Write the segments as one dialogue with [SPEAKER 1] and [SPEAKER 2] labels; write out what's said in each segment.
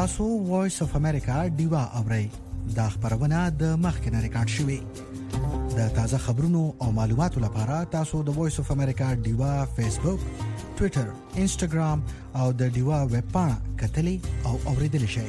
[SPEAKER 1] تاسو وایس اف امریکا دیوا اورئ دا خبرونه د مخکنه ریکارډ شوې د تازه خبرونو او معلوماتو لپاره تاسو د وایس اف امریکا دیوا فیسبوک ټوئیټر انسټاګرام او د دیوا ویب پاڼه کتلې او اوریدل شئ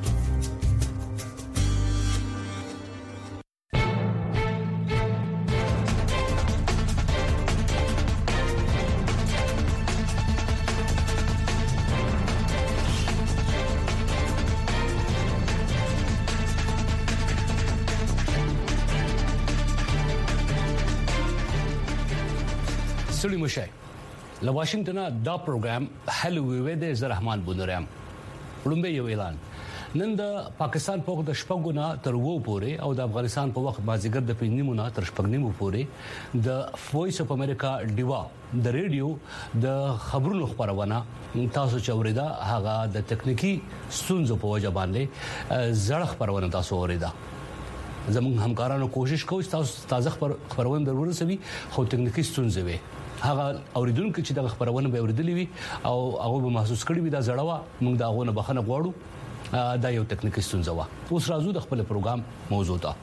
[SPEAKER 2] سړي مشه له واشنگټن دا پروګرام هلو وی د زرحمان بونرام ولومبه یو اعلان نن د پاکستان په وخت د شپږونه تر وو پورې او د افغانستان په وخت مازیګر د پینځمونه تر شپږنیمو پورې د وایس اف امریکا دیوا د ریډیو د خبرونو خبرونه تاسو چوریدا هغه د تکنیکی ستونزو په وجه باندې زړه خبرونه تاسو اوریدا زموږ همکارانو کوشش کوي تاسو خبرونه ورسوي خو تکنیکی ستونزې وي هغه اوریدونکو چې د خبرونه به اوریدلې وي او هغه به محسوس کړي وي دا زړه موږ دا غوونه بخنه غواړو دا یو تکنیکی ستونزه و اوس راځو د خپل پروګرام موضوع ته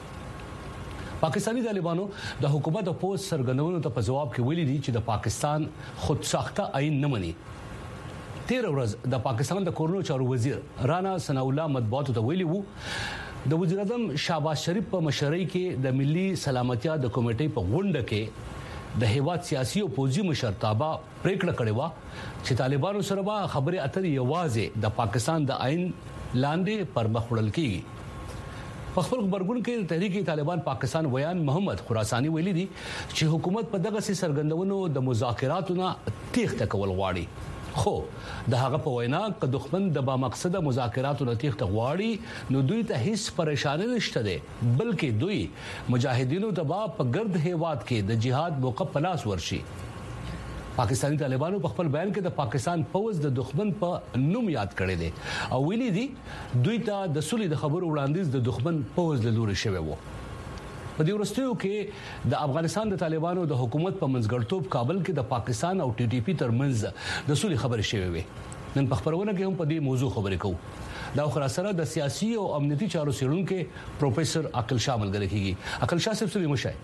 [SPEAKER 2] پاکستانی طالبانو د حکومت او پوز سرګنونو ته په جواب کې ویلي دي چې د پاکستان خود ساخته آئین نه مني 13 ورځ د پاکستان د کورونو چارو وزیر رانا ثناء الله مطبوعاتو ته ویلي وو د وزیر اعظم شهباز شریف په مشرۍ کې د ملي سلامتیا د کمیټې په غونډه کې د هیواد سیاسي او پوځي مشرتابه پریکړه کړې و چې طالبانو سره به خبرې اترې یوازې د پاکستان د آئین لاندې پر مخ وړل کیږي په خپل خبرګون کې تحریک طالبان پاکستان ویان محمد خراسانی ویلي دي چې حکومت په دغه سرګندونو د مذاکراتو نه تیښته کول غواړي خو د هغه په وینا ک دښمن د با مقصد مذاکراتو نتیجه غواړي نو دوی ته هیڅ پریشانی نشته ده بلکې دوی مجاهدینو ته په ګرد هیواد کې د جهاد موقع پلاس ورشي پاکستانی طالبانو په خپل بیان کې د پاکستان فوج د دښمن په نوم یاد کړی دی او ویلي دي دوی ته د سولې د خبرو وړاندیز د دښمن فوج له لوري شوی وو په دې ورستیو کې د افغانستان د طالبانو د حکومت په منځګړتوب کابل کې د پاکستان او ټي ټي پی ترمنځ د سولې خبرې شوې وي نن په خبرونه کې هم په دې موضوع خبرې کوو دا خو سره د سیاسي او امنیتي چارو څېړونکو پروفیسور عقل شاه ملګری کیږي عقل شاه صاحب سلیم مشای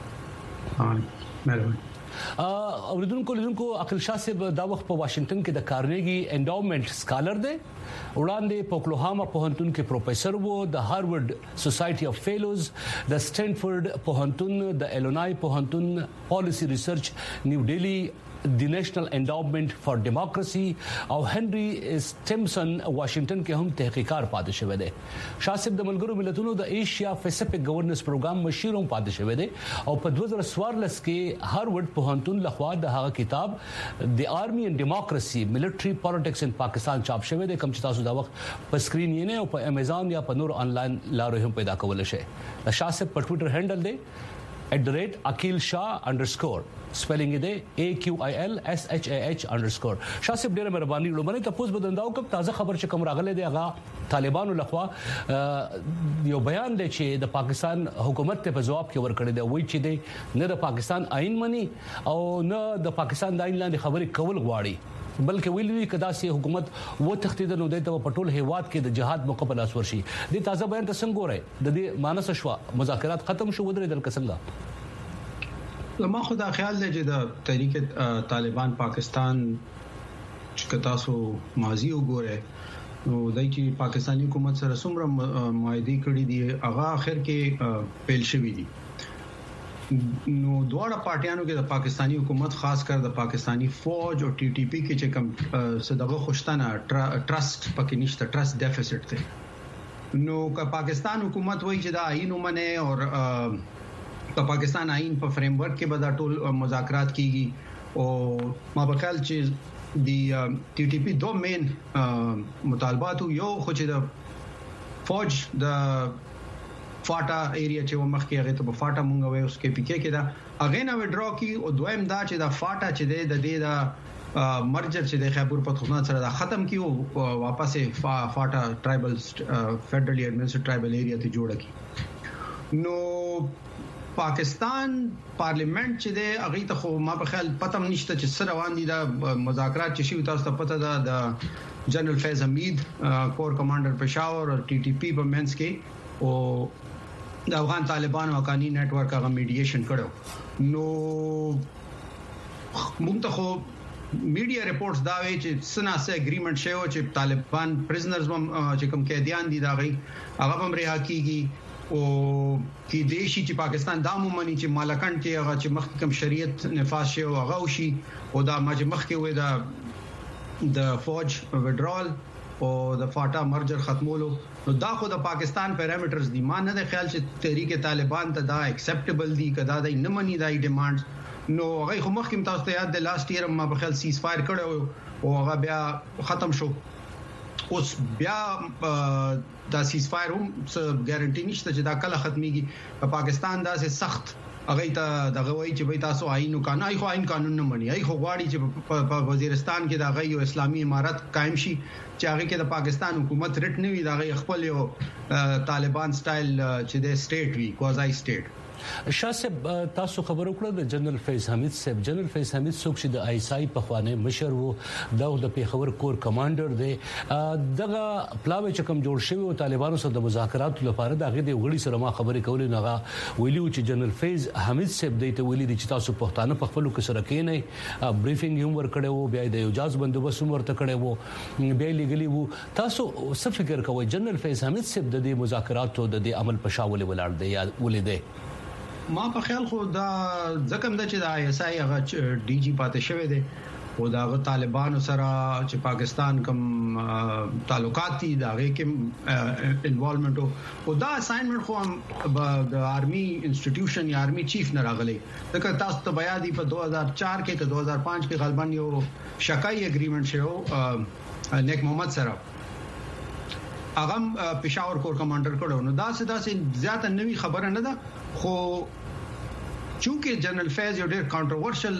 [SPEAKER 3] مهرباني
[SPEAKER 2] اوریدونکو لیدونکو عقل شاه صاحب دا وخت په واشنگټن کې د کارنیګي انډاومنټ سکالر دی وړاندې په اوکلاهاما پوهنتون کې پروفیسور وو د هارورډ سوسايټي اف فیلوز د سټینفورد پوهنتون د الینوای پوهنتون پالیسی ریسرچ نیو ډیلی د نېشنل انډاومنټ فار ډیموکراسي او هنري سټیمسن واشنگټن کې هم تحقیقات پاتې شوی دی شاسب د ملګرو ملتونو د ایشیا پیسفیک ګورننس پروګرام مشیروم پاتې شوی دی او په 2014 کې هارورډ پوهنتون لخوا د هغه کتاب د آرمي اند ډیموکراسي ملټري پالیټکس ان پاکستان چاپ شوی دی کوم چې تاسو دا وخت په سکرین یې نه او په امیزان یا په نور انلاین لارو هم پیدا کول شي د شاسب په ټوئیټر هینډل دی @akilshah_ spelling it AQILSHAH_ شاسب ډیره مهرباني لومړی تاسو بدنداو کوم تازه خبر چې کوم راغله دی هغه طالبانو لخوا یو بیان دی چې د پاکستان حکومت ته په جواب کې ورکړی دی وایي چې دی نه د پاکستان آئین مني او نه د پاکستان د آئین لاندې خبرې کول غواړي بلکې ویلي کدا سي حکومت و تختیدنو د پټول هیواد کې د جهاد مقابله ورشي د تازه بیان ته څنګه وره د دې مانس شوا مذاکرات ختم شو ودرې دل څنګه
[SPEAKER 3] لما خدا خیال دی چې د تحریک طالبان پاکستان چې تاسو ماضي وګوره نو دای چې پاکستانی حکومت سره څومره معاهده کړې دي هغه اخر کې پیل شوې دي نو دواړه پارټیانو کې د پاکستانی حکومت خاص کر د پاکستانی فوج او ټي ټي پی کې چې کوم صدقه خوشتنه ټرست پکې نشته ټرست ډیفیسټ دی نو که پاکستان حکومت وایي چې دا آئین ومنه او په پاکستان آئین په فریم ورک کې به دا ټول مذاکرات کیږي او ما په خیال چې د ټي ټي پی دوه مین مطالبات یو خو چې د فوج د فاټا ایریا چې ومخکې هغه ته په فاټا مونږ وایو اوس کې پی کې دا هغه نه وډرا کی او دویم دا چې دا فاټا چې د دې دا مرجر چې د خیبر پختونخوا سره دا ختم کی او واپس فاټا ټرایبل فدرلی ایڈمنسټریټ ټرایبل ایریا ته جوړ کی نو پاکستان پارلیمنت چې دی هغه ته خو ما په خیال پته نشته چې سره روان دي د مذاکرات چې شي تاسو ته پته ده د جنرال فیض حمید کور کمانډر پېښور او ټي ټي پی په منځ کې او د افغان طالبان حقانی نت ورک هغه میډییشن کړو نو موږ ته خو میډیا ریپورټس دا وی چې سناسه اګریمنت شوی چې طالبان پریزنرز چې کوم قیدیان دي دا غي هغه هم رها کیږي او کې دیشي چې پاکستان دا مومني چې مالکان کې هغه چې محکم شریعت نفاذ شي او هغه وشي او دا مخ کې وې دا د فوج وډرال او د فاټا مرجر ختمولو نو دا خو د پاکستان پیرامیټرز دي ما نه د خیال چې تحریک طالبان ته دا ایکسپټیبل دي کدا دا نه مني دا ډیمانډز نو هغه خو مخکې تاسو ته یاد د لاست ایئر ما په خیال سیز فایر کړو او هغه بیا ختم شو اوس بیا دا سیز فایر هم څه ګارانټي نشته چې دا کله ختميږي په پاکستان دا سه سخت هغه ته دغه وایي چې به تاسو آئین قانون نه مني هغه غواړي چې په وزیرستان کې دا غي اسلامي امارت قائم شي چې هغه کې د پاکستان حکومت رټ نه وي دا غي خپل یو طالبان سټایل چې د سټیټ وی کوازای سټیټ
[SPEAKER 2] شاسب تاسو خبرو کړو د جنرال فیض حمید صاحب جنرال فیض حمید څوک چې د آی اس آی په خوانه مشر وو د پیښور کور کمانډر دی دغه پلاوی چې کوم جوړ شوی او طالبانو سره د مذاکرات لپاره دغه د غړي سره ما خبرې کولې نغه ویلو چې جنرال فیض حمید صاحب د ته ویلي چې تاسو پښتانه په خپل کې سره کې نه بریفینګ هم ورکړی وو بیا د اجازه بندوبست هم ورته کړی وو بیا لګلی وو تاسو څه فکر کوئ جنرال فیض حمید صاحب د دې مذاکراتو د دې عمل په شاول ولاړ دی یا ولې دی
[SPEAKER 3] ما په خیال خو دا ځکه د چې د آی اس آی هغه ډي جی پاتې شوی دی او دا طالبانو سره چې پاکستان کوم تعلقات دي دا غي کې انوالومنت او دا اساینمنت خو د آرمي انسټیټیوشن یا آرمي چیف نه راغلی ځکه تاسو ته بیا دی په 2004 کې که 2005 کې غالبا یو شکای اګریمنت شو نیک محمد سره هغه پېښور کور کمانډر کړو نو دا څه زیاته نوې خبره نه ده خو چونکه جنرال فیض یو ډېر کانټروورشل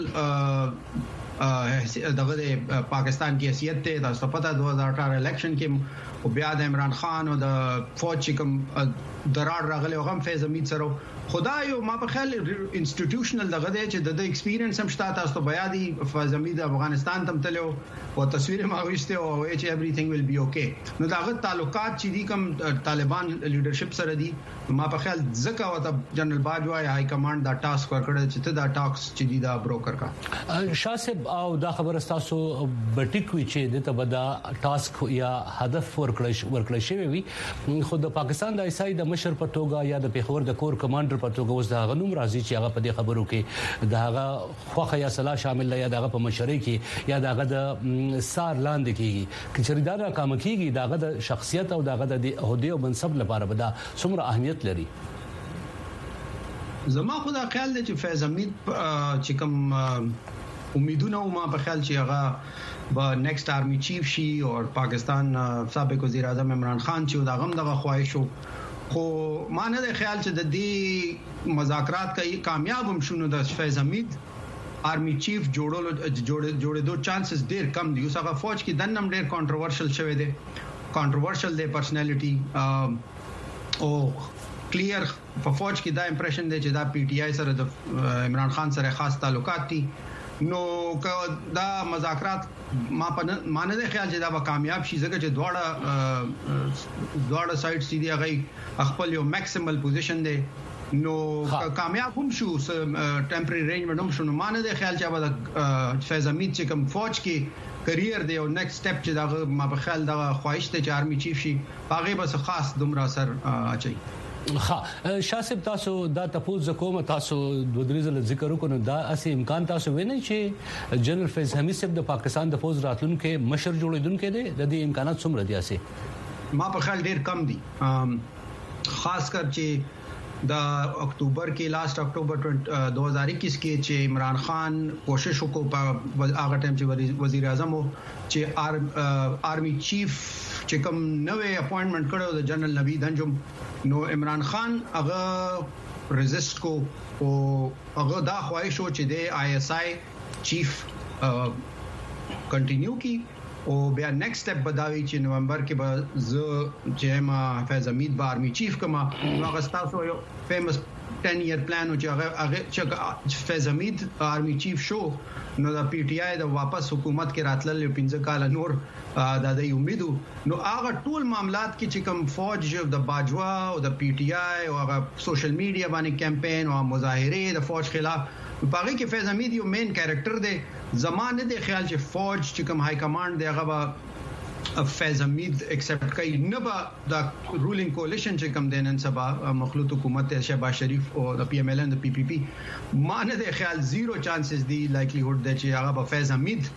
[SPEAKER 3] دغه د پاکستان کې حیثیت ته تاسو پته 2018 الیکشن کې او بیا د عمران خان او د فوج کوم درار راغلی او هم فیض حمید سره خدای یو ما په خیال انسټیټیوشنل دغه دی چې د ایکسپیرینس هم شته تاسو بیا دی فیض حمید افغانستان تم تلو او تصویر ما وښته او چې everything will be okay نو داغه تعلقات چې دي کوم طالبان لیډرشپ سره دي ما په خیال ځکه وته جنرال باجوا هاي کمانډ دا ټاسک ورکړل چې ته دا ټاکس چې دي دا بروکر کا
[SPEAKER 2] شاسب او دا خبر تاسو بټیکوي چې د تبدا ټاسک یا هدف ورکړل شوی وي خو د پاکستان د ایسای د مشر په توګه یا د پیښور د کور کمانډر په توګه اوس دا غنوم راځي چې هغه په دې خبرو کې داغه خوخه یا صلاح شامل یا داغه په مشرۍ کې یا داغه د سار لاندې کیږي چې چریدار کام کیږي داغه د شخصیت او داغه د عہده او منصب لپاره به دا څومره اهمیت لري
[SPEAKER 3] زما خو دا خیال دی چې فیض حمید چې کوم امیدونه ما په خیال چې هغه با نیکسٹ آرمی چیف شي او پاکستان سابق وزیر اعظم عمران خان چې دا غم دغه خواهش خو ما نه د خیال چې د دې مذاکرات کوي کامیاب هم شونه د فیض حمید آرمی چیف جوړېدو چانسز ډېر کم دي اوس هغه فوج کې دنم ډېر کانټروورشل شوی دی کانټروورشل دی پرسنالټي او کلیر په فوج کې دا امپریشن دی چې دا پی ټی آی سره د عمران خان سره خاص تعلقات دي نو دا مذاکرات ما نه د خیال چې دا به کامیاب شي ځکه چې دواړه سایډز دي هغه خپل یو میکسیمل پوزیشن دی نو کامیاب هم شو ټمپرری رینجمنت هم شو نو ما نه د خیال چې به فیض حمید چې کوم فوج کې کریئر دی او نیکسټ سټپ چې دا ما په خیال دا خواهش ته چې آرمی چیف شي هغه به خاص دومره اثر اچي
[SPEAKER 2] شاسب تاسو دا تاسو کوم تاسو د درېزل ذکر وکړو دا اسی امکان تاسو وینئ چې جنرال فیض حمید صاحب د پاکستان د فوج راتلونکو مشر جوړیدونکو دي د دې امکانات څومره دي اسی
[SPEAKER 3] ما په خیال ډیر کم دي خاص کر چې د اکتوبر کې لاست اکتوبر 2021 کې چې عمران خان کوشش وکړ په هغه ټیم چې وزیر اعظم چې آرمی چیف چې کوم نوې اپوینټمنٹ کړو د جنرال نوید انجم نو عمران خان هغه ریزیست کو او هغه دا خواهش و چې د آی اس آی چیف کنټینیو کی او بیا نیکسٹ سټپ بداوي چې نومبر کې به ز جما فیض حمید به آرمی چیف کما نو هغه تاسو یو فیمس 10 year plan او چې فیض حمید آرمی چیف شو نو د پی ټی آی د واپس حکومت کې راتلل 15 کال نور د امیدو نو هغه ټول معاملات کې چې کوم فوج د باجوا او د پی ټی آی او هغه سوشل میډیا باندې کمپاین او مظاهره د فوج خلاف باقي کې فیض حمید یو مین کریکٹر دی زمانه د خیال چې فوج چې کوم های کمانډ دی هغه فیض حمید ایکسپټ کوي نه به د رولینګ کولیشن چې کوم دینن سبا مخلوط حکومت شهباز شریف او د پی ایم ایل ان د پی پی پی مانه د خیال زیرو چانسز دی لایکلیهود دی چې هغه به فیض حمید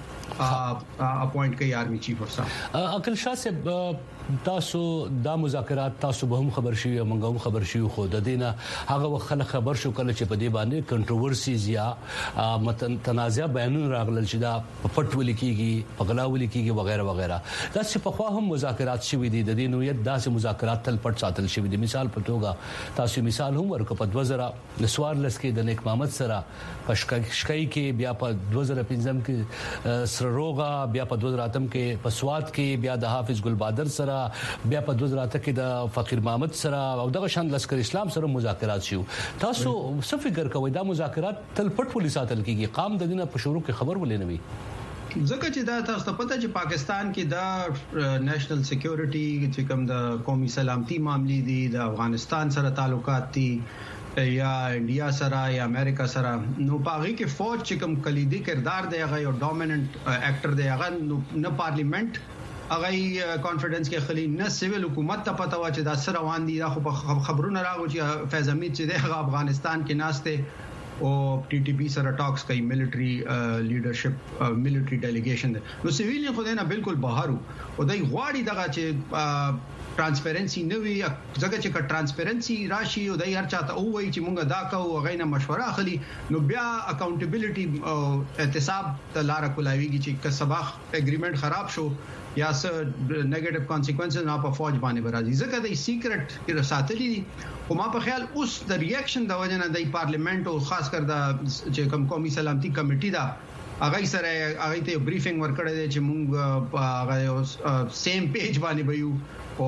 [SPEAKER 3] اپوینټ کوي آرمی چیف اف سټاف
[SPEAKER 2] عقل شاه صاحب تاسو دا مذاکرات تاسو به هم خبر شي موږ هم خبر شي خو د دینه هغه خلک خبر شو کله چې په دې باندې کنټروورسیز یا تنازع بیانونه راغلل چې دا پټ ولیکيږي پغلا ولیکيږي وغیرہ وغیرہ دا چې په خوا هم مذاکرات شوي دي د دې نوعیت داسې مذاکرات تل پټ ساتل شوي دي مثال په توګه تاسو مثال هم ورکو په 2014 کې د نیک محمد سره پښکای کې بیا په 2015 کې سرروغا بیا په 2008 کې په سواد کې بیا د حافظ ګل بادر سره بیا په 2008 کې د فقیر محمد سره او دغه شان لشکر اسلام سره مذاکرات شو تاسو څه فکر کوئ دا مذاکرات تل پټ ولې ساتل کیږي قام د دینه په شروع کې خبر ولې نه وي
[SPEAKER 3] ځکه چې دا تاسو ته پته چې پاکستان کې دا نېشنل سکیورټي چې کوم د قومي سلامتي معاملې دي د افغانستان سره تعلقات دي یا انډیا سره یا امریکا سره نو پاغي کې فوج چې کوم کلیدي کردار دی هغه یو ډومیننٹ اکټر دی هغه نه پارلیمنت هغه کانفیډنس کې خلی نه سیویل حکومت ته پتا و چې دا سره روان دي دا خو خبرونه راغو چې فیض حمید چې د افغانستان کې ناشته او ټي ټي پی سره ټاکس کوي ملټری لیډرشپ ملټری ډیلیګیشن نو سیویل خو نه بالکل بهر او دای غواړي دغه چې ترانسپیرنسي نه وي ځکه چې ترانسپیرنسي راشي او دای هر چاته وایي چې مونږ دا کوو غوښنه مشوره اخلي نو بیا اکاونټیبিলিټي او احتساب ته لار کولاویږي چې که سبا اګریمنت خراب شو یا څه نیگیټیو کانسیکوئنسز نه په فوج باندې برازي ځکه د سیکرټ کې ساتلي دي او ما په خیال اوس د ریاکشن د وجه نه د پارلیمنت او خاص کر د چې کوم قومي سلامتي کمیټي دا هغه سره هغه ته بریفینګ ورکړی دی چې مونږ هغه سیم پیج باندې ویو او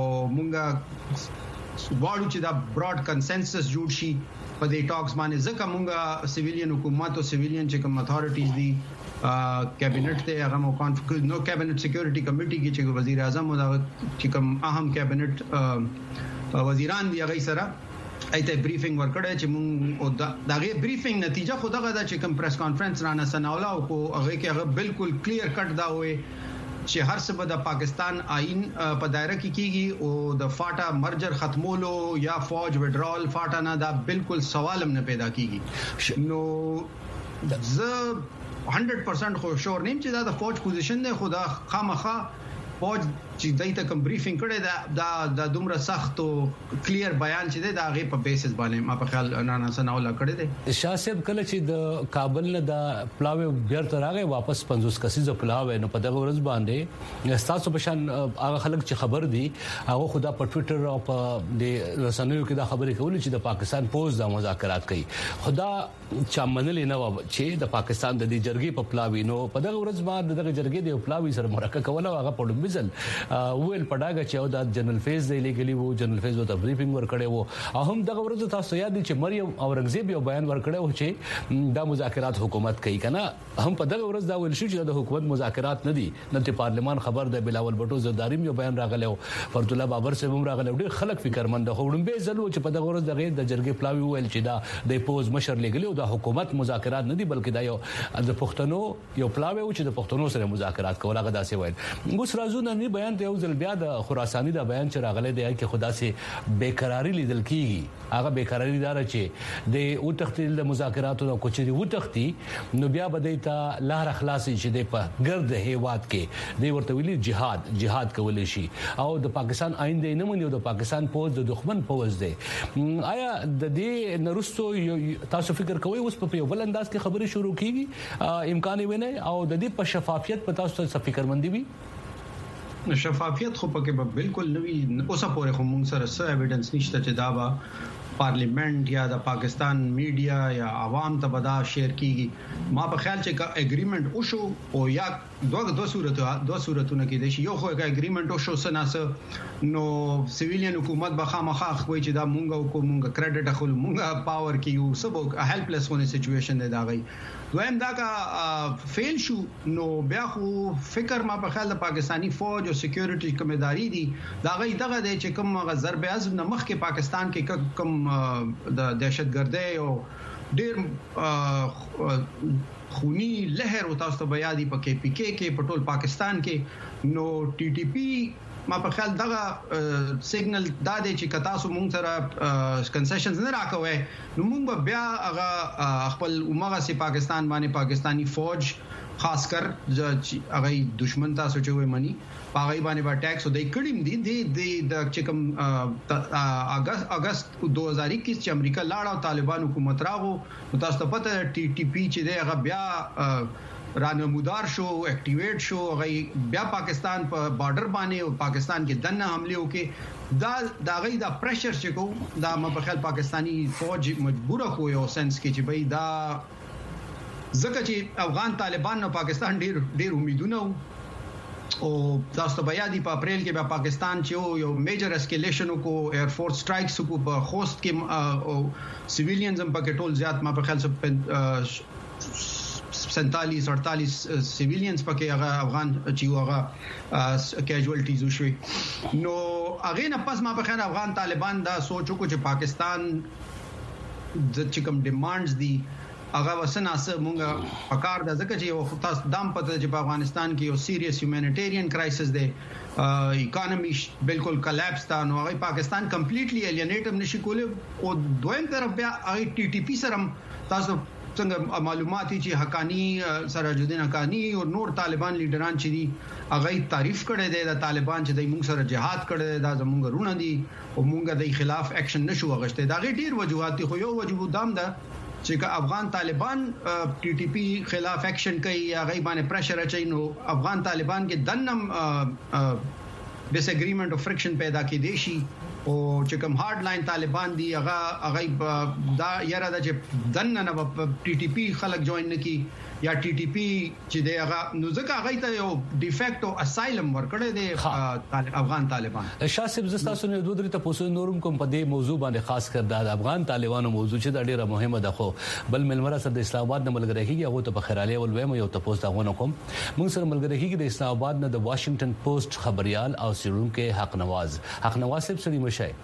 [SPEAKER 3] مونږ واړو چې دا براډ کنسنسس جوړ شي په دې ټاکس باندې ځکه مونږ سیویلین حکومت او سیویلین چې کوم اتھارټیز دي کابینټ ته هغه مو کانفرنس نو کابینټ سکیورټي کمیټي کې چې وزیر اعظم او چې کوم اهم کابینټ وزیران دی هغه سره ایته بریفینګ ورکړی چې مونږ او دغه بریفینګ نتیجه خو دغه د چې کوم پریس کانفرنس رانه سناولا او هغه کې هغه بالکل کلیر کټ دا وي چې هر څه به د پاکستان آئین په دایره کې کیږي او د فاټا مرجر ختمولو یا فوج وډرال فاټا نه دا بالکل سوال هم نه پیدا کیږي نو زه 100% خو شور نیم چې دا د فوج پوزیشن دی خو دا خامخا فوج چې دای ته کوم بریفینګ کړي دا دومره سخت او کلیر بیان چې دی دا غي په بیسس باندې ما په خیال نه سناولا کړی دی
[SPEAKER 2] شاه صاحب کله چې د کابل نه د پلاوی بیرته راغی واپس 50 کسیزه پلاوی نو په دغه ورځ باندې تاسو په شان هغه خلک چې خبر دي هغه خدا په ټوئیټر او په د رسنیو کې دا خبرې کولې چې د پاکستان پوز د مذاکرات کوي خدا چا منلې نه و چې د پاکستان د دې جرګې په پلاوی نو په دغه ورځ باندې دغه جرګې د پلاوی سره مرکه کوله هغه په ډومبزل ویل پډاګه چې او د جنرال فیز دی لګلی وو جنرال فیز وو ته بریفینګ ورکړی وو هم دغه ورځ تاسو یاد دي چې مریم اورنګزیب یو بیان ورکړی و چې دا مذاکرات حکومت کوي کنه هم په دغه ورځ دا ویل شو چې د حکومت مذاکرات نه دي د پارلمان خبر د بلاول بټو زرداریم یو بیان راغلی او فرد الله بابر صاحب هم راغلی ډېر خلک فکرمند خورم به زلو چې په دغه ورځ دغه د جرګې پلاوی ویل چې دا د پوز مشر لګلی او د حکومت مذاکرات نه دي بلکې دا یو د پښتنو یو پلاوی چې د پښتنو سره مذاکرات کول هغه داسې وایي اوس راځو نن بیان ته یو ځل بیا د خراساني دا بیان چې راغلی دی چې خدا سي بیقراری لیدل کیږي هغه بیقراری دار چې د او تختیل د مذاکراتو د کوچري و تختی نو بیا بدای ته لار اخلاصي چې د په ګرد هیواد کې د ورته ویلي جهاد کول شي او د پاکستان آئین دی نه مني او د پاکستان پوز د دښمن پوز دی آیا د دې نرستو تاسو فکر کوئ اوس په یو بل انداز کې خبرې شروع کیږي امکان وي نه او د دې په شفافیت په تاسو څه فکرمندي وي
[SPEAKER 3] شفافیت خو پکې به بالکل نوی اوسه پورې خو موږ سره څه ایویډنس نشته چې دا به پارلیمنت یا د پاکستان میډیا یا عوام ته بدا شیر کیږي ما په خیال چې اګریمنت وشو او یا دوه صورتونه کې د یو خو اګریمنت وشو سناسه نو سیویلین حکومت به خامخا خوي چې دا مونږه کریډټ اخلو مونږه پاور کیو سبو هیلپلس ونه سچويشن دی دا غي دویم دا کا فیل شو نو بیا خو فکر ما په خیال د پاکستانی فوج او سکیورټي کمداري دي دا غي دغه د چې کوم ضرب عزم نه مخ کې پاکستان کې کوم د دهشتګردۍ او ډېر خونی لهر او تاسو ته بیا دي په کې پی کې په ټول پاکستان کې نو ټي ټي پی ما په خیال دغه سیګنل دا دی چې کتا سو مونږ سره کنسیشنز نه راکوي نو مونږ بیا هغه خپل عمره سي پاکستان باندې پاکستانی فوج خاص کر هغه دشمن تاسو چې وي مني پاغي باندې با ټیکس او د کډیم دي د چکم اگست 2021 چې امریکا لاړ او طالبان حکومت راغو تاسو ته پته ټي ټي پی چې دی هغه بیا رانمودار شو اکټیویټ شو غي بیا پاکستان په بارډر باندې او پاکستان کې دنه حمله وکي دا غي دا پریشر چې کو دا ما په خیال پاکستانی فوج مجبور خو یو سنس کې چې بھئی دا ځکه چې افغان طالبان نو پاکستان ډیر امیدونه او تاسو ته بیا دی په اپریل کې بیا پاکستان چې یو میجر اسکیلیشن کو ایر فورس سټرایکس کو په خوست کې او سیویلینز هم پکې ټول زیات ما په خیال 47-48 سیویلینز پکې هغه افغان چې هغه کیجوالټیز وشوي نو هغه نه پس ما په خیال افغان طالبان دا سوچو کو چې پاکستان د چې کوم ډیمانډز دي هغه وسناسه مونږه پکار د ځکه چې یو تاسو دام پته چې په افغانستان کې یو سیریس هیومانیټیرین کرایسس دی اکانومي بالکل کلاپس تا نو هغه پاکستان کمپلیټلی الینیټ نشي کولای او دویم طرف بیا هغه ټي ټي پی سره تاسو څنګه معلوماتي چې حقانی سراج الدین حقانی او نور طالبان لیډران چې دي هغه تعریف کړي دي د طالبان چې د موږ سره جهاد کړي دا زموږ رونه دي او موږ د خلاف اکشن نشو غشته دا ډیر وجوهات دي خو یو وجوه دام ده چې افغان طالبان ټي ټي پی خلاف اکشن کوي یا غي باندې پریشر اچي نو افغان طالبان کې دنم ډیس اګریمنٹ او فرکشن پیدا کې دي شي او چې کوم هارد لاین طالبان دي هغه دا یاره د چې دنه نه ټي ټي پی خلک جوائن نکي یا ټي ټي پی چې دی هغه نو ځکه هغه ته یو ډیفیکټ او اسایلم ورکړی دی افغان طالبان
[SPEAKER 2] شاسب زستا سونه دوه درې ته پوسو نورم کوم په دې موضوع باندې خاص کر د افغان طالبانو موضوع چې دا ډیره مهمه ده خو بل ملمره سره د اسلام آباد نه ملګری کیږي هغه ته په خیراله ول ویم یو ته پوسټ غوونه کوم موږ سره ملګری کیږي د اسلام آباد نه د واشنگټن پوسټ خبريال او سیرونکو حق نواز صاحب سړي مشای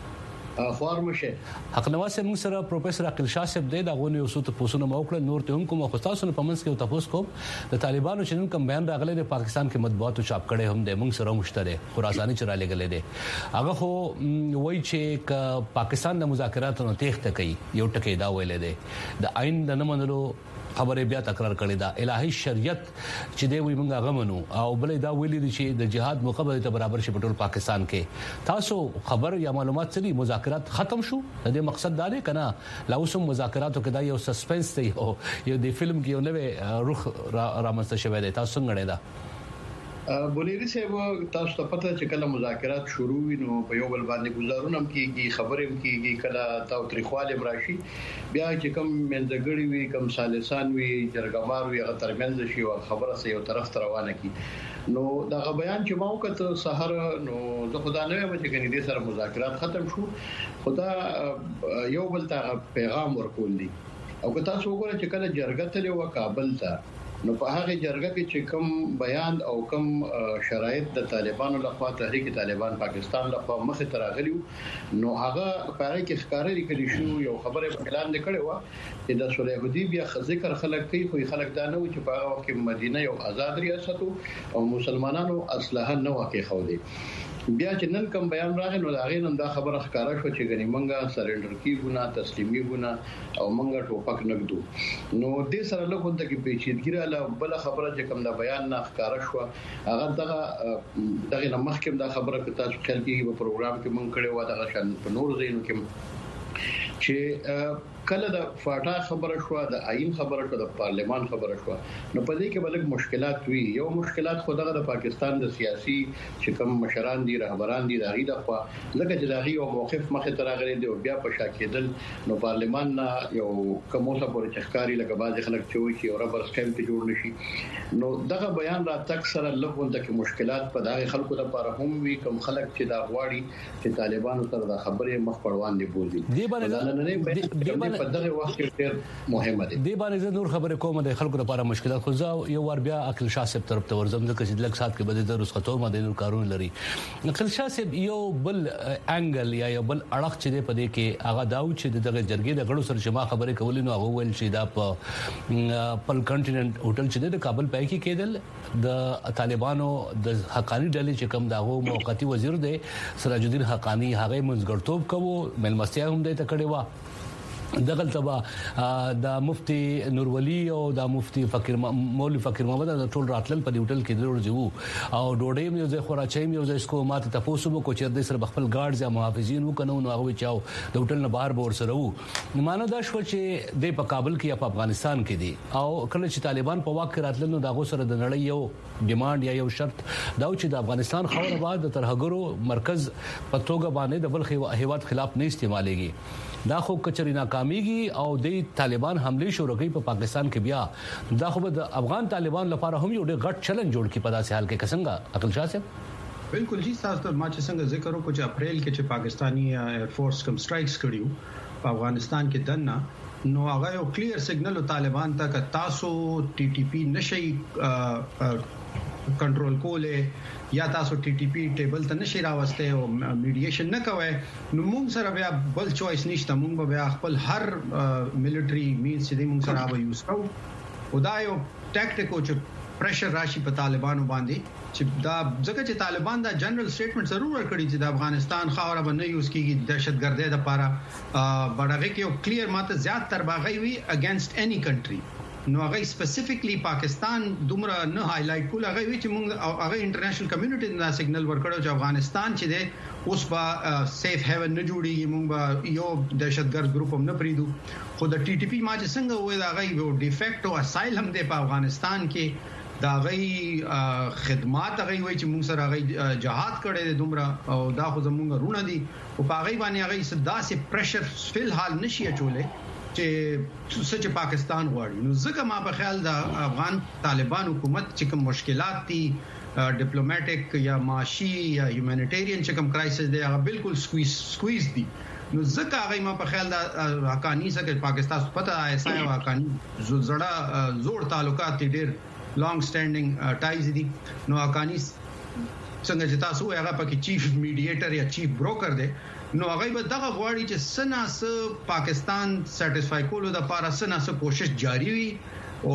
[SPEAKER 2] حق نواز موږ سره پروفیسور عقیل شاه صاحب د غونې یو څه پوسونه موکړه نور ته کوم خو تاسو په منځ کې تاسو کوم د طالبانو چې نن کوم بیان راغلی د پاکستان کې مطبوعاتو چاپ کړي هم د موږ سره مشترک خراساني چرا لګلې دي هغه خو وایي چې پاکستان د مذاکراتو تېخته کوي یو ټکی دا ویلې دي د آئین د نه منلو خبره بیا تکرار کړې ده الهي شریعت چې دی وي موږ غمنو او بلې دا ویلي دي چې د جهاد مقابله ته برابر شي په ټول پاکستان کې تاسو خبر یا معلومات سړي مذاکرات ختم شو د دې مقصد دا دی کنه لا اوسم مذاکراتو کې دا یو سسپنس دی او یو د فلم کې یو نوې روح رامنځته شوی دی تاسو څنګه نه ده
[SPEAKER 4] بوليري صاحب تاسو ته پته چې کله مذاکرات شروع وینو په یو بل باندې گزارونم کیږي خبرېم کیږي کله تاوتریخواله براشي بیا چې کوم منځګړی وي کوم سالسان وي جرګمار وي هغه ترمنځ شي او خبره سه یو طرف روانه کی نو دا بیان چې ما وکړ سحر نو زه خدا نه وایم چې کني دې سره مذاکرات ختم شو خدا یو بل ته پیغام ورکول دي او که تاسو وګورئ چې کله جرګه تل و کابل ته نو په هغه جرګه کې چې کوم بیان او کوم شرایط د طالبانو لخوا تحریک طالبان پاکستان لخوا مخه تراغلی نو هغه په هغه کې ښکارا لیکل شو یو خبره په اعلان کړي و چې د صلح حدیبیه ذکر خلک کوي خو خلک دا نه و چې په هغه وخت کې مدینه یو آزاد ریاست او مسلمانانو اصله نه وکي خو دي بیا چې نن کوم بیان راغی نو دا غي نن دا خبره ښکارا شو چې غني منګه سرندر کیږو تسلیمي ګونه او منګه ټوپک نګدو نو دې سره له کوم ته کې پیچیدګي رااله بل خبره چې کوم دا بیان نه ښکارا شو هغه دغه مخکې دا خبره که تاسو خلک په پروګرام کې مونږ کړي و دا شان په نور ځایونو کې چې کله د فاټا خبره شو د آئین خبره شو د پارلمان خبره شو نو په دې کې بلک مشکلات وی یو مشکلات خو دغه د پاکستان د سیاسي چې کوم مشران دي رهبران دي دغه د خوا لکه چې دغه یو موقف مخه تر غلي دی او بیا په شاکېدل نو پارلمان یو کومه پورې چخکاری لکه باز خلک چې وي چې ربر سکیم ته جوړ نشي نو دغه بیان را تک سره لغونده کې مشکلات په دغه خلکو لپاره هم وی کوم خلک چې دا غواړي چې طالبانو سره د خبرې مخ پړوان دي بوزي
[SPEAKER 2] دی باندې
[SPEAKER 4] په دغه وخت کې ډېر مهمه دي
[SPEAKER 2] دی باندې نور خبره کوم د خلکو لپاره مشکلات خو یو ور بیا عقل شاه صاحب طرف ته ورزم د کسي لک سات کې بده د رسختو ماده نور کارون لري عقل شاه صاحب یو بل انګل یا یو بل اړخ چې په دې کې هغه داو چې دغه جرګې د غړو سره شما خبره کولې نو هغه ول چې دا په پل کنټیننټ هوټل چې د کابل پای کې کېدل د طالبانو د حقانی ډلې چې کوم داغو موقتی وزیر دی سراج الدین حقانی هغه منځګړتوب کوو ملمستیا هم د تکړه وا دغل تبا د مفتي نور ولی او د مفتي فقیر مولوی فقیر محمد د ټول راتل په هوټل کې درور جو او ډوډۍ مې زه خوراچې مې زه اسکو ماته تاسو مو کو چر د سر خپل ګارډز یا محافظین وکنو نو هغه چاو د هوټل نه بهر بور سره وو مانو دا شو چې د په کابل کې یا په افغانستان کې دي او کله چې طالبان په واک راتل نو دغه سره د نړۍ یو ډیماند یا یو شرط دا چې د افغانستان خبره بعد د ترهګرو مرکز په توګه باندې د بل هیواد خلاف نه استعمالېږي دا خو کچري ناکاميږي او د طالبان حمله شروع کوي په پاکستان کې بیا دا خو د افغان طالبان لپاره هم یو ډېر غټ چیلنج جوړ کی په داسې حال کې څنګه عقل شاه صاحب
[SPEAKER 3] بالکل جی تاسو ما چې څنګه ذکر وکړو چې اپریل کې چې پاکستانی ایر فورس کوم سټرایکس کړیو په افغانستان کې دنه نو هغه یو کلیر سیګنل طالبان ته ک تاسو ټي ټي پی نشي کنټرول کوله یا تاسو ټي ټي پی ټیبل ته نشي راوسته او میډییشن نه کوي نو موږ سره بیا بل چويس نشته موږ بیا خپل هر ملټری مینز چې موږ سره به یوز کوو او دا یو ټاکټیکو چې پریشر راشي په طالبانو باندې چې دا ځکه چې طالبان دا جنرال سټیټمنټ ضرور ورکړي چې د افغانستان خاوره باندې یوز کیږي دهشتګردۍ لپاره بڑاغه کې یو کلیر ماته زیات تر باغی وی اگینست اني کنټری نو هغه سپیسیفیکلی پاکستان دومره نه هایلایټ کول هغه وی چې موږ هغه انټرنیشنل کمیونټي دا سیګنل ورکړو چې افغانستان چې دی اوس با سیف هیون نه جوړیږي موږ به یو دهشتګرد ګروپ هم نه پریدو خو د ټي ټي پی ما چې څنګه وې دا غي یو ډیفیکټو اسایلم دی په افغانستان کې دا غي خدمات غي وای چې موږ سره غي جهاد کړي دومره او دا خو زموږ رونه دي او په غي باندې غي صدا سي پریشر فل حال نشي اچولې چې سچ پاکستان غواړي نو ځکه ما په خیال دا افغان طالبان حکومت چې کوم مشکلات دي ډیپلوماټیک یا معاشي یا هیومانیټیرین چې کوم کرایسس دی هغه بالکل سکویز دي نو ځکه هغه ما په خیال دا حقانی سره پاکستان پته ایسا ہے حقانی زړه زوړ تعلقات دي ډېر لانګ سټانډینګ ټایز دي نو حقانی څنګه چې تاسو هغه پکې چیف میډییټر یا چیف بروکر دی نو هغه به دغه غواړي چې سناس پاکستان سټیسفای کولو د لپاره سناس کوشش جاری وي او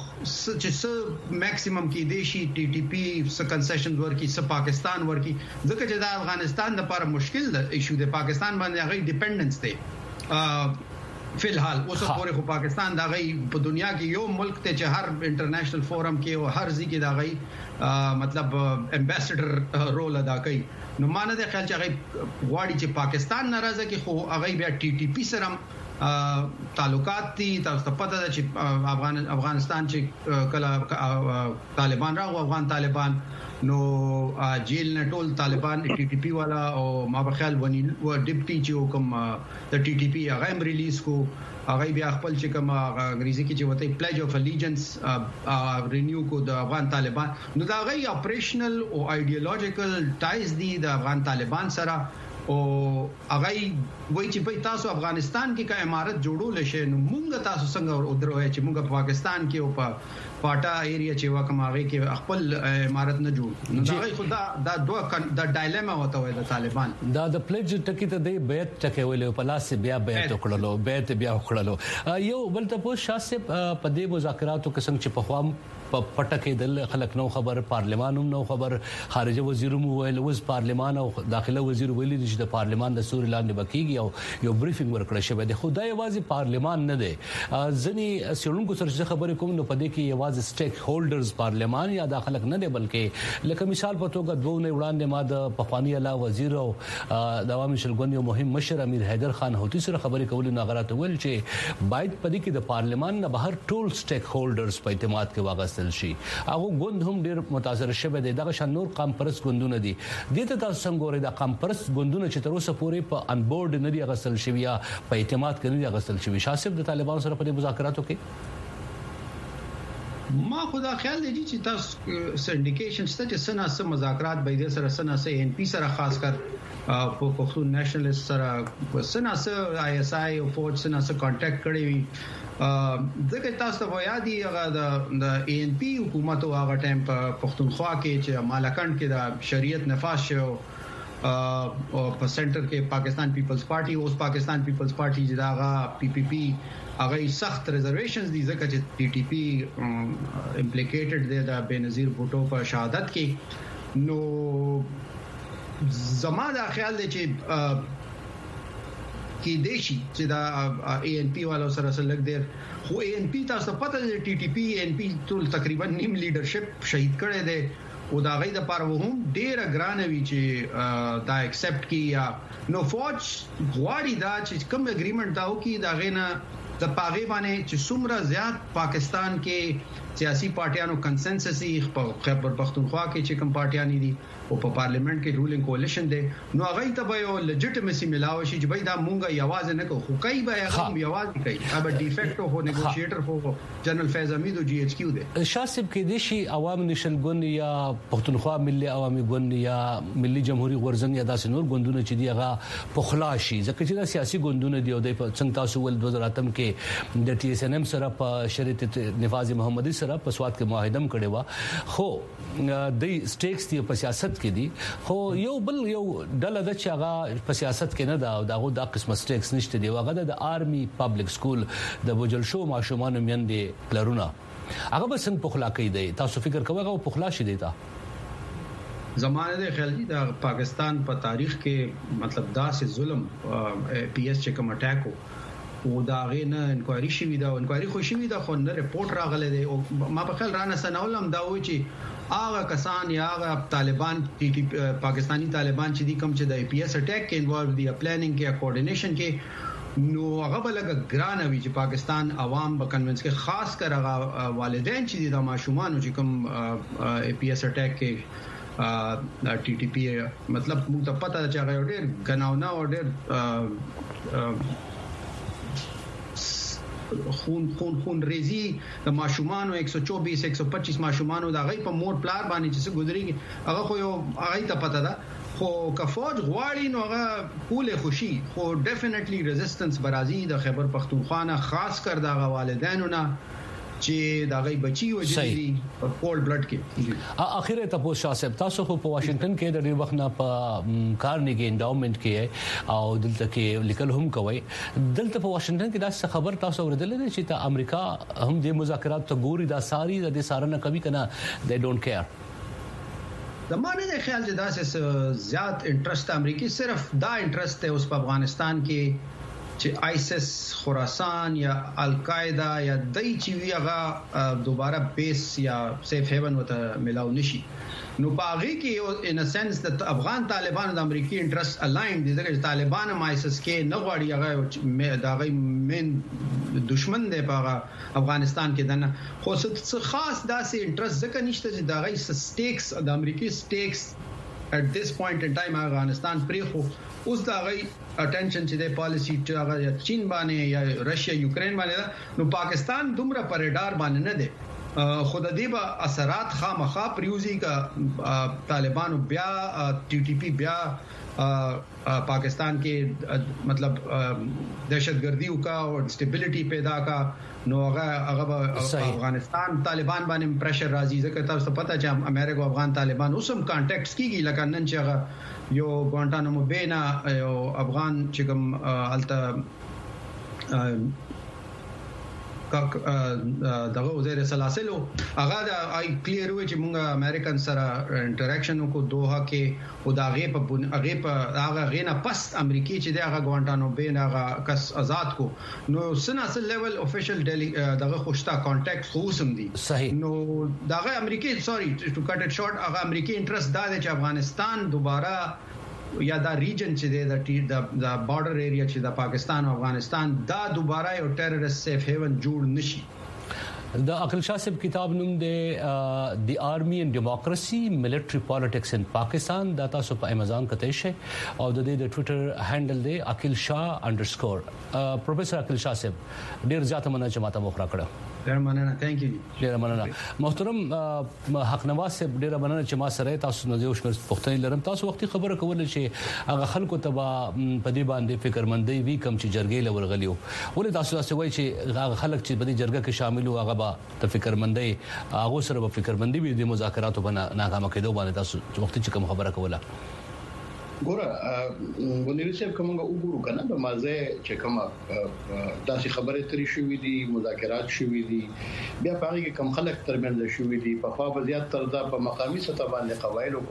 [SPEAKER 3] چې میکسیمم کې دیشي ټي ټي پی س کنسیشن ورکی س پاکستان ورکی ځکه چې د افغانستان د لپاره مشکل د ایشو د پاکستان باندې هغه ډیپندنس دی فلحال اوس پورې خو پاکستان دا غي په دنیا کې یو ملک ته چې هر انټرنیشنل فورم کې او هر ځای کې دا غي مطلب امبیسډر رول ادا کوي نو مانه د خیال چې هغه غواړي چې پاکستان ناراضه کې خو هغه بیا ټي ټي پی سره تعلقات دي تاسو ته پته ده چې افغانستان چې کله طالبان راغو افغان طالبان نو جیل نه ټول طالبان ټي ټي پی والا او ما په خیال ونی و ډیپټي چې کوم د ټي ټي پی هغه هم ریلیز کو هغه بیا خپل چې کوم انګریزي کې چې وته پلیج اف الیجنس رینیو کو د افغان طالبان نو دا غي اپریشنل او ایډیولوژیکل ټایز دي د افغان طالبان سره او هغه وایي چې په تاسو افغانستان کې کا امارت جوړول شي نو موږ تاسو څنګه ودروي چې موږ په پاکستان کې او په پاټا ایریا چې وکم هغه کې خپل امارت نه جوړ نو دا خدا دا دوه د ډایلیما وته وي د طالبان
[SPEAKER 2] دا د پلیج ټکی ته د بیت ټکی ویلو په لاس بیا بیت وکړلو بیت بیا وکړلو یو بل ته په شاسه په دې مذاکراتو کې څنګه چې په خوام پټه کېدل خلک نو خبر پارلمان هم نو خبر خارجه وزیر مو ویل وز پارلمان او داخله وزیر ویل چې د پارلمان د سوري لاندې بکیږي او یو بریفینګ ورکړل شوی دی خدای یوازې پارلمان نه دی ځنی سیړونکو سره خبرې کوم نو پدې کې یوازې سټیک هولډرز پارلمان یا داخله نه دی بلکې لکه مثال په توګه دوه نه وړاندې ما د پخوانی اعلی وزیر او د عوامي شلګون یو مهم مشر امیر حیدر خان هوتی سره خبرې کول نو غلط ویل چې باید پدې کې د پارلمان نه بهر ټول سټیک هولډرز په اعتماد کې واغستل شي هغه ګوند هم ډیر متاثر شوه دی دغه شان نور قام پرست ګوندونه دي دته تاسو څنګه ورې د قام پرست ګوندونه چې تر اوسه پورې په ان بورډ نه دی غسل شوی یا په اعتماد کې نه دی غسل شوی شاسب د طالبانو سره په مذاکراتو کې
[SPEAKER 3] ما خدا خیال دی چې تاسو سندیکیشن ست چې سنا سم مذاکرات به د سره سنا سه ان پی سره خاص کر په پښتون نېشنلیست سره سنا سه آی اس آی او فوج سنا سه کانټیکټ کړی وي ځکه تاسو ته یادي هغه د ان پی حکومت او هغه ټایم په پښتونخوا کې چې مالکند کې د شریعت نفاذ شو او په سنټر کې پاکستان پیپلز پارټي اوس پاکستان پیپلز پارټي چې داغه پی پی پی هغه سخت ریزرویشنز دي ځکه چې ټي ټي پی امپلیکیټډ دی د بنظیر بوټو په شهادت کې نو زما دا خیال دی چې کې دیشي چې دا ای ان پی والو سره سره لګ دیر خو ای ان پی تاسو پته دی ټي ټي پی ان پی ټول تقریبا نیم لیډرشپ شهید کړي دي او دا غي د پاره هم ډیر ګرانوي چې دا ایکسپټ کی یا نو فوج غواړي دا چې کوم اګریمنت داو کی دا غینه د پاغي باندې چې څومره زیات پاکستان کې سیاسي پارټیانو کنسنسس یې په خیبر پختونخوا کې چې کوم پارټیان دي او په پارلیمنت کې رولینګ کولیشن دی نو هغه ته به یو لیجټیمیسي ملاوي شي چې بای دا مونږه یوازې نه کوو کوي به هم یوازې کوي اب ډیفیکټو هو نیګوشیټر هو جنرال فیض حمید او جی ایچ کیو دی
[SPEAKER 2] شاسب کې دي شي عوام نشل ګوند یا پختونخوا ملي عوامي ګوند یا ملي جمهوریت غورزنګ یا داسې نور ګوندونه چې دی هغه پخلا شي ځکه چې دا سیاسي ګوندونه دی او د څنګه تاسو ول 2008 کې د ټي اس ان ام سره په شریعت نفاذ محمدي سره په سواد کې معاهده کړي وا خو د سټیکس دی په سیاست کې دي خو یو بل یو ډله د چې هغه په سیاست کې نه دا او دغه د قسم سټیکس نشته دی هغه د آرمي پبلک سکول د بوجل شو ماشومان میندې پلرونه هغه به څنګه پخلا کوي دی تاسو فکر کوئ هغه پخلا شي دی تا
[SPEAKER 3] زمانه د خیال دي د پاکستان په تاریخ کې مطلب دا سه ظلم پی ایس چې کوم اٹیک او دا غینه انکوایری شوی دا انکوایری خو شوی دا خو نه ریپورت راغله دی او ما په خیال رانه سنولم دا و چې هغه کسان یا هغه طالبان پاکستانی طالبان چې دي کوم چې د پی ایس اٹیک کې انوالو دي پلانینګ کې کوارډینیشن کې نو هغه بلګ ګران وی چې پاکستان عوام په کنوینس کې خاص کر هغه والدین چې د ماشومان چې کوم پی ایس اٹیک کې ټي ټي پی مطلب موږ ته پته چې هغه ډېر غناونه او ډېر خون ریزی د ماشومان 124 125 ماشومان د غي په مور پلار باندې چې ګذريږي هغه خو یو هغه ته پته ده خو که فوج غواړي نو هغه کوله خوشي خو ډیفینیټلی ریزिस्टنس برازي د خیبر پختونخوا نه خاص کر د والدینو نه چې دا غي بچي وځي په کول بلډ کې
[SPEAKER 2] اخیره تاسو شاسب تاسو په واشنگټن کې د ډیر وخت نه په کارنیګي انډاومنت کې او دلته کې لیکل هم کوي دلته په واشنگټن کې دا خبر تاسو اوریدل چې ته امریکا هم د مذاکرات ته ګوري دا ساری د سارنه کوي کنه they don't care
[SPEAKER 3] د مانه د خیال چې دا زیات انټرست امریکای صرف دا انټرست ہے اوس په افغانستان کې چې آیسس خراسان یا القاعده یا دای چې ویغه دوباره بیس یا سیف هیون وته ملاو نشي نو باغی کې ان ا سنس د افغان طالبانو د امریکای انټرست الاین دي ځکه چې طالبان هم آیسس کې نه غواړي هغه دا غي من دشمن دی په افغانستان کې دنه خو څه خاص داسې انټرست ځکه نشته چې دا غي سټیکس د امریکای سټیکس at this point in time افغانستان پرې خو اوس دا غي اټینشن چې د پالیسی چې هغه چین باندې یا رشیا یوکرين باندې نو پاکستان دومره پرېډار باندې نه دی خود دې به اثرات خامخا پریوزي کا طالبانو بیا ټي ټي پی بیا پاکستان کې مطلب دهشتګردي او کا او سټیبিলিټي پیدا کا نو هغه افغانستان طالبان باندې پریشر راځي ځکه تاسو ته پته چې امریکا افغان طالبان اوسم کانټیکټس کیږي لکه نن چې هغه یو ګوانټانامو بینا یو افغان چې کوم الته دغه وزیر سلاسلو هغه دا کلیر وی چې موږ امریکن سره انټریکشن کو دوه کې او دا هغه غینا پس امریکای چې دغه کوانټانو بین هغه کس آزاد کو نو سناسل لیول افیشل دغه خوشتا کانټیکټ خوسم دي نو دغه امریکای سوري ټو کټ اټ شورت هغه امریکای انټرست دا چې افغانستان دوباره یا دا ریجن چې د بارډر ایریا چې د پاکستان او افغانستان دا دوباره یو ټیرریست سیف هیون جوړ نشي.
[SPEAKER 2] د عقل شاه صاحب کتاب نوم دی دی آرمی اینڈ ډیموکراسي ملټری پالیټکس ان پاکستان دا تاسو په امازون کته شي او د دې د ټوئیټر هینډل دی عقل شاه _ پروفیسور عقل شاه صاحب ډیر زیاته مننه چې ماته مخ را کړو.
[SPEAKER 3] ډیر مننه ثانک یو
[SPEAKER 2] ډیر مننه محترم حق نواز صاحب ډیر مننه چې ما سره تاسو نه یو شمېر پوښتنې لرم. تاسو وختي خبره کوله چې هغه خلکو ته په دې باندې فکرمندۍ وی کم چې جرګې لور غلیو ولې تاسو تاسو وایي چې هغه خلک چې په دې جرګه کې شامل وو هغه د فکرمندۍ هغه سره په فکرمندۍ وی د مذاکراتو باندې ناکام کېدو باندې تاسو وخت چې کوم خبره کوله
[SPEAKER 4] ګوره ونیل صاحب کومه وګورو کنه د مازه چې کومه داسې خبره ترې شوې دي مذاکرات شوې دي بیا په هغه کې کم خلک ترمنځ شوې دي په خوا بزیات تر دا په مقامي سطح باندې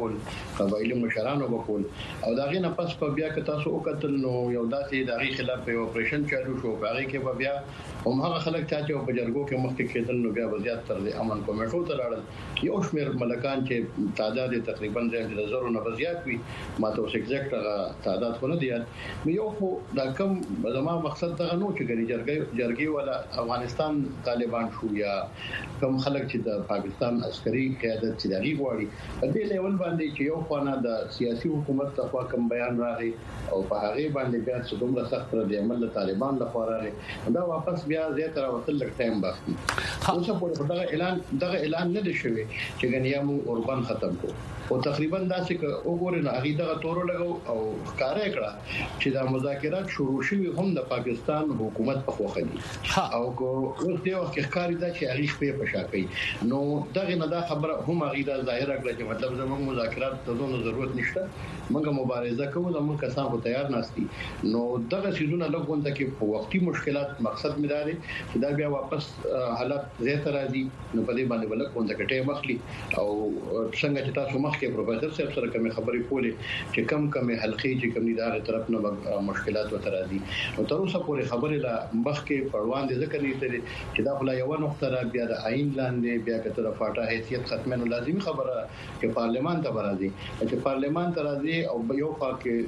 [SPEAKER 4] قبایل مشرانو وکول او دا غي نه پس په بیا کې تاسو وکتل نو یو داسې د غي خلاف یو اپریشن چالو شو په هغه کې بیا هم هغه خلک چې په جرګو کې مخکې کېدل نو بیا بزیات تر د امن کمیټو ته لاړل یو شمېر ملکان چې تعداد تقریبا د زرو نه بزیات وي ماته ایگزیکټ تعداد خو نه دی نو یو خو دا کم زموږ مقصد دغه نو چې ګری جرګي ولا افغانستان طالبان شو یا کم خلک چې د پاکستان عسکري قیادت چې دغه غواړي په دې لیول باندې چې یو خانه د سیاسي حکومت ته کم بیان راغی او په هغه باندې بیا څه دومره سخت د عمل طالبان لپاره راغی دا واپس بیا زیاتره وتل لږ ټایم باندې اوس په دغه اعلان نه دی شوی چې غنیامو اوربان ختم کو او تقریبا داسې وګورئ نو هغه دغه تور لګو او ښکارا کړه چې دا مذاکرات شروع شوي هم د پاکستان حکومت په خوخه دي او کو اوس دی وخت ښکاری دا چې هغه شپې په شا کوي نو دغه نه دا خبره هم هغه دا ظاهره کړه چې مطلب زموږ مذاکرات ته زونه ضرورت نشته موږ مبارزه کوو زموږ کسان خو تیار ناشتي نو دغه سيزونه لګونته کې په وختي مشکلات مقصد مداري چې دا بیا واپس حالت زیات راځي نو په دې باندې ولکونته کې ټیم اخلي او څنګه چې تاسو کې پروفیسور صاحب سره کومه خبرې کولې چې کم حلقې چې کوم دغه طرف نه مشکلات وته راځي او تر اوسه پورې خبرې لا مخ کې پروان دي ذکر نه لري چې دا بل یو نقطه را بیا د عین لاندې بیا کتر فاټه حیثیت ختمه لازمي خبره چې پارلمان ته راځي چې پارلمان ته راځي او یو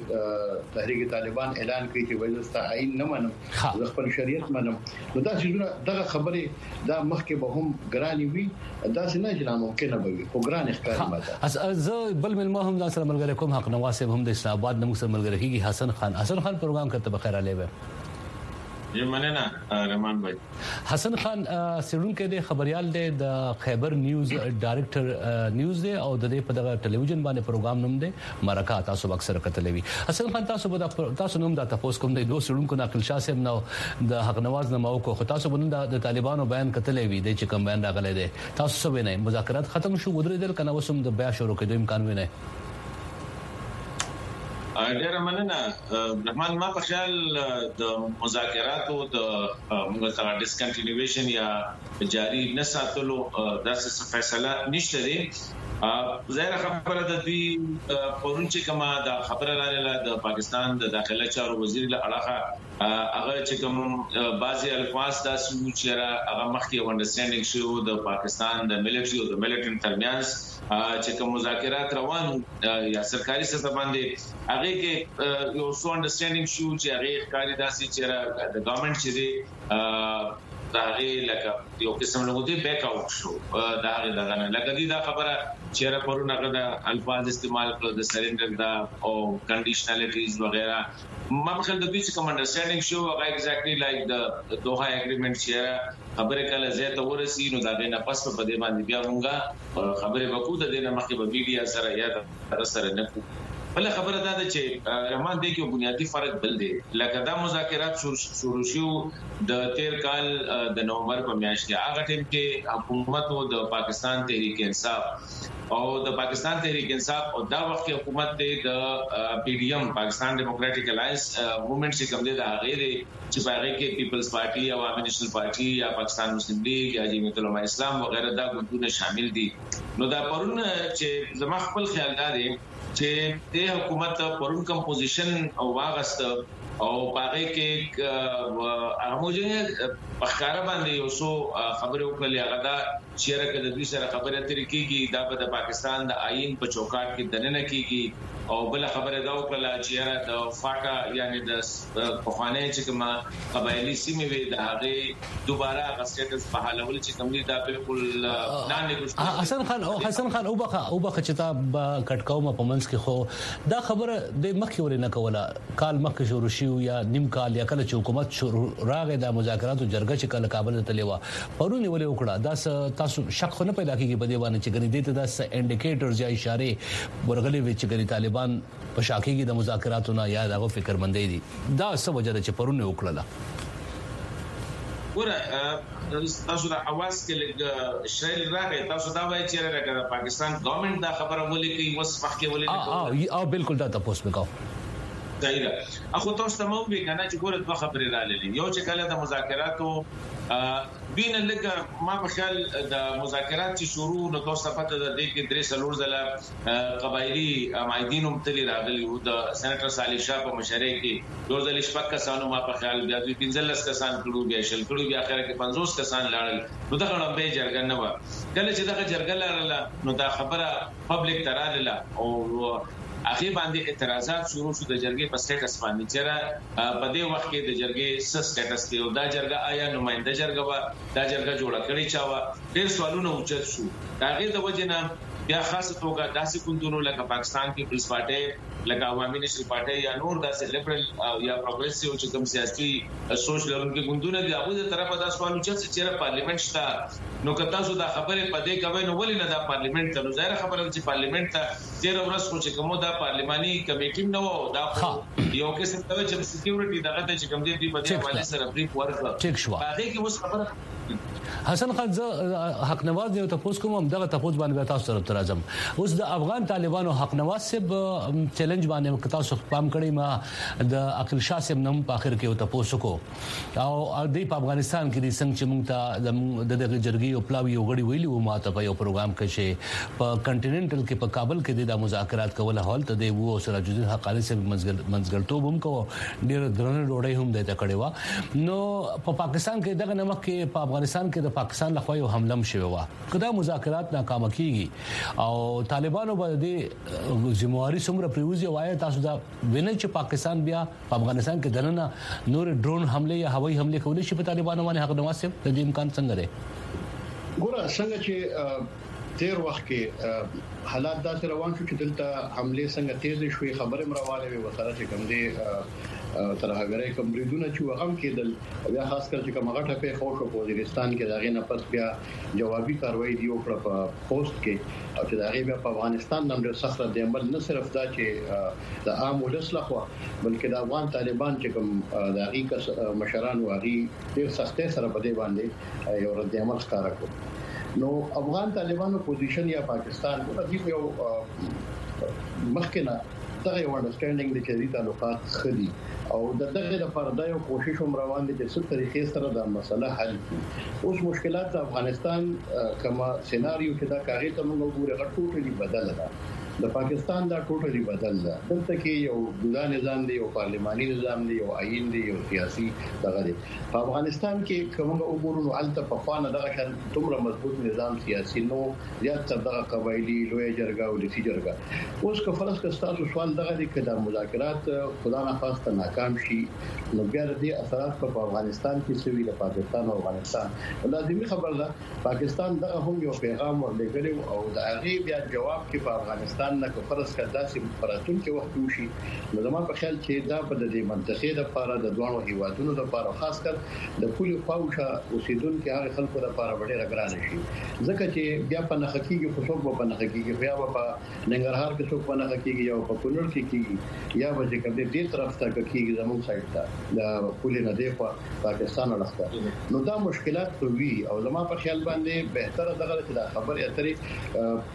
[SPEAKER 4] کې تحریک طالبان اعلان کوي چې وایي عین نه منم خپل شریعت منم نو دا چې دغه خبرې دا مخ کې به هم ګرانی وي دا څنګه چې ممکنه به وي خو ګران ښکاري ماته
[SPEAKER 2] زه بل ملما هم ځان سره ملګری کوم حق نواز صاحب هم د اسلام آباد نمو سره ملګری کیږي حسن خان پروګرام کرتے بخیر علی به
[SPEAKER 5] یې مننه رحمان بھائی
[SPEAKER 2] حسن خان سړون کې د خبريال د خیبر نیوز ډایریکټر نیوز دی او د دې په دغه ټلویزیون باندې پروګرام نوم دی مرکه تاسو اکثر کتلوي حسن خان تاسو نوم د تاسو کوم د دوه سړون کو ناقل شاه صاحب نو د حق نواز نمو کو تاسو باندې د طالبانو بیان کتلوي د چې کوم بیان راغلی دی تاسو څه وینئ مذاکرات ختم شو ودرېدل کنه وسم د بیا شروع کېدو امکان وینئ
[SPEAKER 5] ډیر مننه رحمان ما په خیال د مذاکراتو د موږ سره ډیسکنټینیویشن یا جاری نه ساتلو داسې فیصله نشته دی ظاهر خبره د دې پرون چې کما د خبره لرله د پاکستان د داخله چارو وزیر له اړه هغه چې کوم بعضي الفاظ تاسو چې هغه مخکې انډرستانډینګ شو د پاکستان د ملټری او د ملټری ترمنځ چې کوم مذاکرات روان یا سرکاري سطح باندې هغه کې یو څو انډرستانډینګ شو چې هغه کاری داسې چې د ګورنمنت چې دی دا لکه یو قسم له دې بیک اوټ شو دا دغه نه لکه دا خبره چې را پرونه غدا الفاظ استعمال کړو د سرندر دا او کنډیشنالیټیز وغیرہ ما په خل د دې چې کوم انډرستانډینګ شو هغه ایگزیکټلی لایک د دوها اګریمنت چې خبره کله زیاته ورسی نو دا نه پس په دې باندې بیا مونږه خبره وکړو د دې نه مخکې به میډیا سره یا سره نه بل خبره ده چې رحمان دې کې بنیادی فرق بل دی لکه دا مذاکرات شروع شو د 13 کال د نومبر په میاشت کې هغه ټیم کې حکومت او د پاکستان تحریک انصاف او د پاکستان تحریک انصاف او دا وخت حکومت د پی ډی ایم پاکستان ډیموکراټک الائنس موومېنټ چې کوم دی دا غیر چې باغې کې پیپلز پارټي او عوامي نیشنل پارټي یا پاکستان مسلم لیگ یا جمعیت العلماء اسلام وغیرہ دا ګوندونه شامل دي. نو دا پرون چې زما خپل خیال دی چې د حکومت پرون کمپوزیشن او واغست او باغې کې هغه پخکاره باندې اوسو خبرو کولې هغه دا چې راکړه د دې سره خبره ترې کیږي دا د پاکستان د آئین په چوکاټ کې دننه کیږي او بل خبره دا وکړه چې د فاټا یعنی د پخوانی چې کومه قبایلی سیمې وي د هغه دوباره غسټس په حالول چې کوم دي دا بالکل نه نګوشت.
[SPEAKER 2] حسن خان او بخه چې تا کټکاو په منځ کې خو دا خبره د مخکې ورنه کوله کال مخکې شروع شي یا نیم کال یا کله چې حکومت راغې د مذاکراتو جرګه چې کله کابل ته لیوا پرونی ولې وکړه دا تاسو شک خو نه پیدا کیږي په دې باندې چې غني دې ته د انډیکیټرز یا اشاره ورغلي وي چې غني طالبان په شاکیږي د مذاکراتو نه یا دغه فکرمندۍ دي دا څه وجه ده چې پرونی وکړه.
[SPEAKER 5] ګوره تاسو د اواز کې لږ شایل راغی تاسو دا وایي چې راګه پاکستان ګورنمنت دا خبره ولې کوي وس مخکې ولې
[SPEAKER 2] او بالکل دا تاسو وکاو
[SPEAKER 5] صحیح ده. اخو تاسو ته مو وی کنه چې ګوره دوه خبرې را للی یو چې کله د مذاکراتو بین لګه ما په خیال د مذاکرات چې شروع نو تاسو پته ده کې درې سلور ځله قبایلی مایدینو متلی راغلی او د سېنیټر صالح شاه په مشرۍ کې یو ځل شپږ کسانو ما په خیال بیا 15 کسان کړو بیا شل کړو بیا اخر کې 50 کسان لاړل نو دا غړم به جرګه نه و کله چې دا جرګه لاړه نو دا خبره پبلک تراله او اخی باندې اعتراضات شروع شو د جرګې په سټیټس باندې چې په دې وخت کې د جرګې س سټیټس دی او دا جرګه آیا نمائنده جرګه وا دا جرګه جوړه کړې چاوه ډېر سوالونه اوچت شو هغه د وجنه بیا خاص توګه داسې کوندونو لکه پاکستان پیپلز پارټي لکه عوامي نیشنل پارټي یا نور داسې لیبرل یا پروګریسیو چې کوم سیاسي سوچ لرونکي کوندونه دي هغه د طرفه دا سوال اوچت چې پارلیمنت شته نو که تاسو دا خبره پدې کوي نو ولې نه دا پارلیمنت ته نو ظاهر خبره چې پارلیمنت ته 13 ورځې خو چې کومه دا پارلماني کمیټې نو دا یو قسم ته چې سکیورټي دغه ته چې کوم دي په دې حواله سره بریف ورکړه
[SPEAKER 2] ټیک شو
[SPEAKER 5] هغه کې اوس خبره
[SPEAKER 2] حسن خان حق نواز دی ته پوس کوم دغه ته پوس باندې تاسو سره ترازم اوس د افغان طالبانو حق نواز سب چیلنج باندې تاسو پام کړی ما د عقل شاه سم نوم په اخر کې ته پوس کو او د افغانستان کې د څنګه چې موږ ته د جرګي او پلاوی یو غړي ویلی و ما ته په یو پروګرام کې چې په کنټیننټل کې په کابل کې د مذاکرات کول حال ته دی وو سراج الدین حقانی سم منځګړتوب هم کو ډیر درنه ډوړی هم د تکړه وا نو په پاکستان کې دغه نمک کې په افغانستان کې د پاکستان لخوا یو حمله شوی و کدا مذاکرات ناکام کیږي او طالبانو باندې ذمہواری څومره پریوزي وایي تاسو دا وینئ چې پاکستان بیا په افغانستان کې دنه نور ډرون حمله یا هوایي حمله کولی شي په طالبانو باندې حق نواز د دې امکان څنګه دی
[SPEAKER 4] ګوره څنګه چې تیر وخت کې حالات داسې روان شو چې دلته حمله څنګه تیز شوې خبره مروانه وي وسره چې کوم دي تر هغه کوم بریدونه چې هم کېدل بیا خاص کر چې کوم غټه په خوشو په وزیرستان کې داغه نه پس بیا جوابي کاروایی دی وکړه په پوسټ کې او چې داغه بیا په افغانستان نن ډېر سخت دی عمل نه صرف دا چې د عام ولس لخوا بلکې د افغان طالبان چې کوم داغه مشران واغي ډېر سختۍ سره په دې باندې یو رد عمل ښکارا کړ نو افغان طالبانو پوزیشن یا پاکستان په دې یو مخکنه دغه یو انډرستانډینګ د چې تعلقات خدي او دغه لپاره دا یو کوشش هم روان دي چې څه طریقې سره دا مسله حل کړي اوس مشکلات د افغانستان کما سيناريو چې دا کاغذ ته موږ وګورو ټوټلی بدل ده د پاکستان دا ټوټلی بدل ده دلته کې یو ګډا نظام دی یو پارلماني نظام دی یو آئین دی یو سیاسي دغه دی په افغانستان کې کومه وګورو نو الته په خوانه دغه شان دومره مضبوط نظام سیاسي نو زیات تر دغه قبایلی لوی جرګه او لسی جرګه اوس که فرض کستاسو سوال دغه دی کله مذاکرات خدا نه خواسته ناکام شي نو بیا د اثرات په افغانستان کې سوي د پاکستان او افغانستان لازمي خبر ده پاکستان دغه هم یو پیغام ورلګلی او د هغه بیا جواب کې په افغانستان نه کو فرض کړه داسې پراتون کې وخت وشي نو زموږ په خیال چې دا په دې منطقې د لپاره د دوانو هیوادونو لپاره خاص کر د پولیو فاوشه اوسیدونکو هغه خلکو لپاره ډېر غران شي ځکه چې بیا په نخکیږي خو څوک په نخکیږي بیا په ننګرهار کې څوک په نخکیږي یا په کونړ کې کیږي یا به چې دې طرف ته کیږي زموږ سایت ته د پولیو نه دی په پاکستان راځي نو دا مشکلات وي او زموږ په خیال باندې بهتره دغه چې دا خبره اترې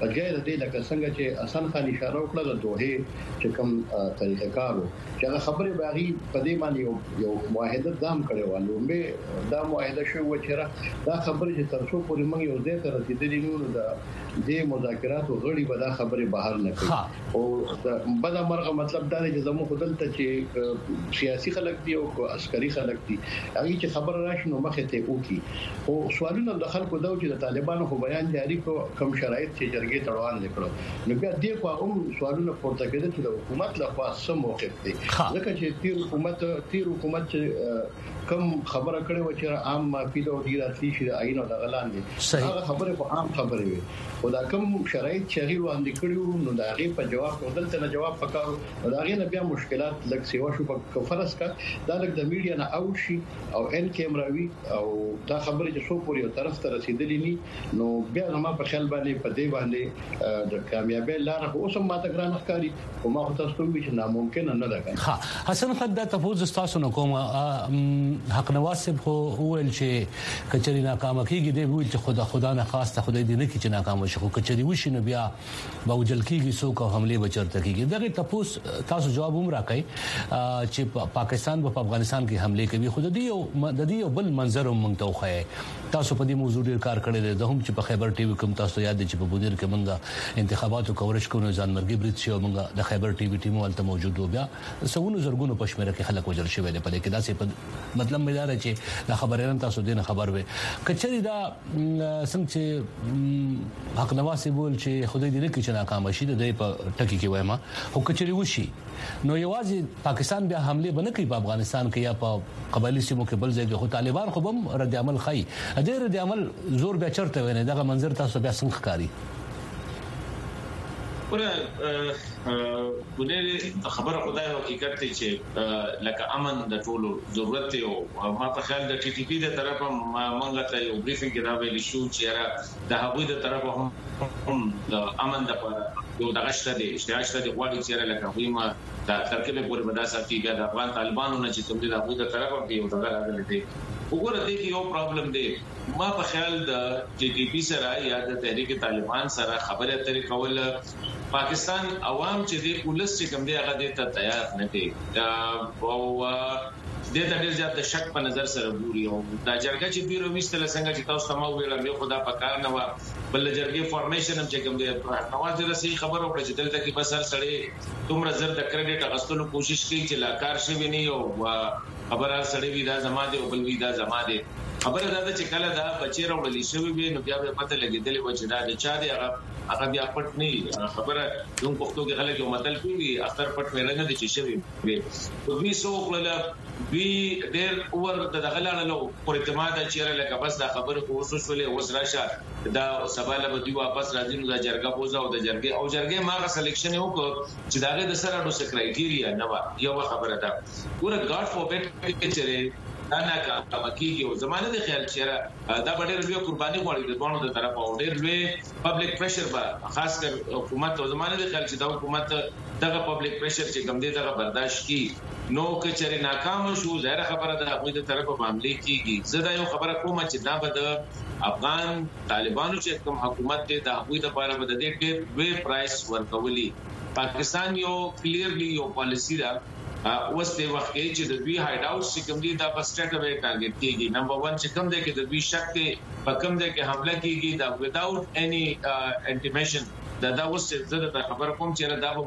[SPEAKER 4] بغیر د دې لکه څنګه چې حسن خان اشاره وکړه د دوه چې کوم طریقې کارو چې خبره باغی په دې باندې یو معاهده دام کړو ولومبه دا معاهده شو چې دا خبره چې تر څو پورې موږ یو ځای ته رسیدلی نو د مذاکراتو غړي به دا خبره بهر نه کوي او بد مرغه مطلب دا دی چې زموږ خدلته چې سیاسي خلک دي او عسکري خلک دي هغه چې خبره راشي نو مخه ته وکی او سوالونه د خلکو دا چې د طالبانو خو بیان جاری کوم شرایط چې جرګې تړوان لیکلو نو بیا دې په هم سوالونه پورته کېدل چې د حکومت لخوا څه موقف دی ځکه چې تیر حکومت کوم خبره کړې و چې عام معافي د ډیر اصلي شي د عین او د غلان دي هغه خبره په عام خبره وي او دا کوم شرایط چې غیر وړاندې کړیو نو دا غي په جواب ودلته نه جواب پکارو دا غي نه بیا مشکلات لږ سیوا شو په فرض کا دا لږ د میډیا نه او شي او ان کیمراوي او دا خبره چې څو پورې یو طرف ته رسیدلې ني نو بیا ما په خیال باندې په دې باندې د کامیابی لار خو اوس ماته ګران ښکاری او ما خو تاسو ته چې ناممکن نه ده
[SPEAKER 2] ها حسن خان دا تفوز تاسو نو کوم حق نواسب خو ویل چې کچري ناکام کیږي دی ویل چې خدا نه خاصه خدای دې نه کی چې ناکام شي خو کچري وشي نو بیا باوجل کیږي سو کو حمله بچرته کیږي دغه تفوز تاسو جواب هم راکړي چې پاکستان په افغانستان کې حمله کوي خو د دې بل منظر هم مونږ ته خو تاسو په دې موضوع ډیر کار کړی دی د هم چې په خیبر ټي وي کوم تاسو یاد دي چې په بودیر کې مونږه انتخاباتو کوریج کوو ځان مرګي برید شو مونږه د خیبر ټي وي ټیم ولته موجود و بیا سونو زرګونو پښمنه کې خلک وجل شوی دی په دې کې داسې مطلب مې دا چې د خبرونه تاسو دې خبر وي کچري دا څنګه چې حق نواز بول چې خدای دې نه کې چې ناکام شي د په ټکی کې وایم او کچري وشي نو یوازې پاکستان بیا حمله بنه کوي په افغانستان کې یا په قبایلی سیمو کې بل ځای کې خو طالبان خو هم رد عمل خای ډېر رد عمل زور بیا چرته ونه دغه منظر تاسو بیا څنګه ښکاری
[SPEAKER 5] ګورې خبره خدای حقیقت ته چې لکه امن د ټولو ضرورت او ما په خیال د ټي ټي پی د طرفه مونږ ته یو بریفینګ کې دا ویل شو چې د هغوی د طرفه هم د امن د لپاره یو دغشته دي اشتراک دي غواړي چې لکه وي ما د ترکیب پورې بداسه کیږي د افغان طالبانو نه چې کوم دي د هغوی د طرفه دی یو دغه راغلي دي وګوره دې کې یو پرابلم دی ما په خیال د ټي ټي پی سره یا د تحریک طالبان سره خبره اترې کول پاکستان عوام چې د پولیس چې کوم دی هغه د ته تیار نه دي او د ته ډیر زیات شک په نظر سره ګوري او دا جرګه چې پیرو وستل څنګه چې تاسو تمو ویل مې خدا په کار نه و بل جرګې فارمیشن هم چې کوم دی نواز د صحیح خبرو پر چې دلته کې بس هر سړی تومره زر د کریډټ اغستلو کوشش کوي چې لاکار شي ونی او خبره سړی وی دا زما دی او بل وی دا زما دی خبره دا چې کله دا بچی راوړل شي وي نو بیا به پته لګیدلې و چې دا د چا دی هغه بیا پټ نه خبره دوم پښتو کې خلک یو متل کوي اختر پټ مې نه دي چې شوی وي او وی سو کله وی ډېر اور د غلانو پر اعتماد چې لکه بس دا خبره خو وسولې وس راشه دا سباله به دی واپس راځي نو دا جرګه بوزا او د جرګې ماغه سلیکشن یو کو چې داغه د سره نو سکرایټیریا نه و یو خبره ده ګوره ګاډ فوربټ چې انا کا مکیږي او زمانه د خیال چیرې دا ډېر لوی قرباني غواړي د دوه د طرف او ډېر لوی پبلک پریشر به خاص کر حکومت او زمانه د خیال چې دا حکومت دغه پبلک پریشر چې کوم دی دغه برداشت کی نو کچره ناکام شو ظاهر خبره ده هغه د طرف باندې کیږي زدا یو خبره کوم چې دا به د افغان طالبانو چې کوم حکومت دی دا هغه د لپاره به د دې ډېر لوی پرایس ورکولي پاکستان یو کلیرلی یو پالیسی ده اوس د وخت کې چې د دوی هاید اوټ چې کوم دي دا په سټیټ اوی ټارګټ کیږي نمبر 1 چې کوم دی کې د دوی شک ته په کوم دی کې حمله کیږي دا وداوت اني انټیمیشن دا اوس چې د خبر کوم چې دا به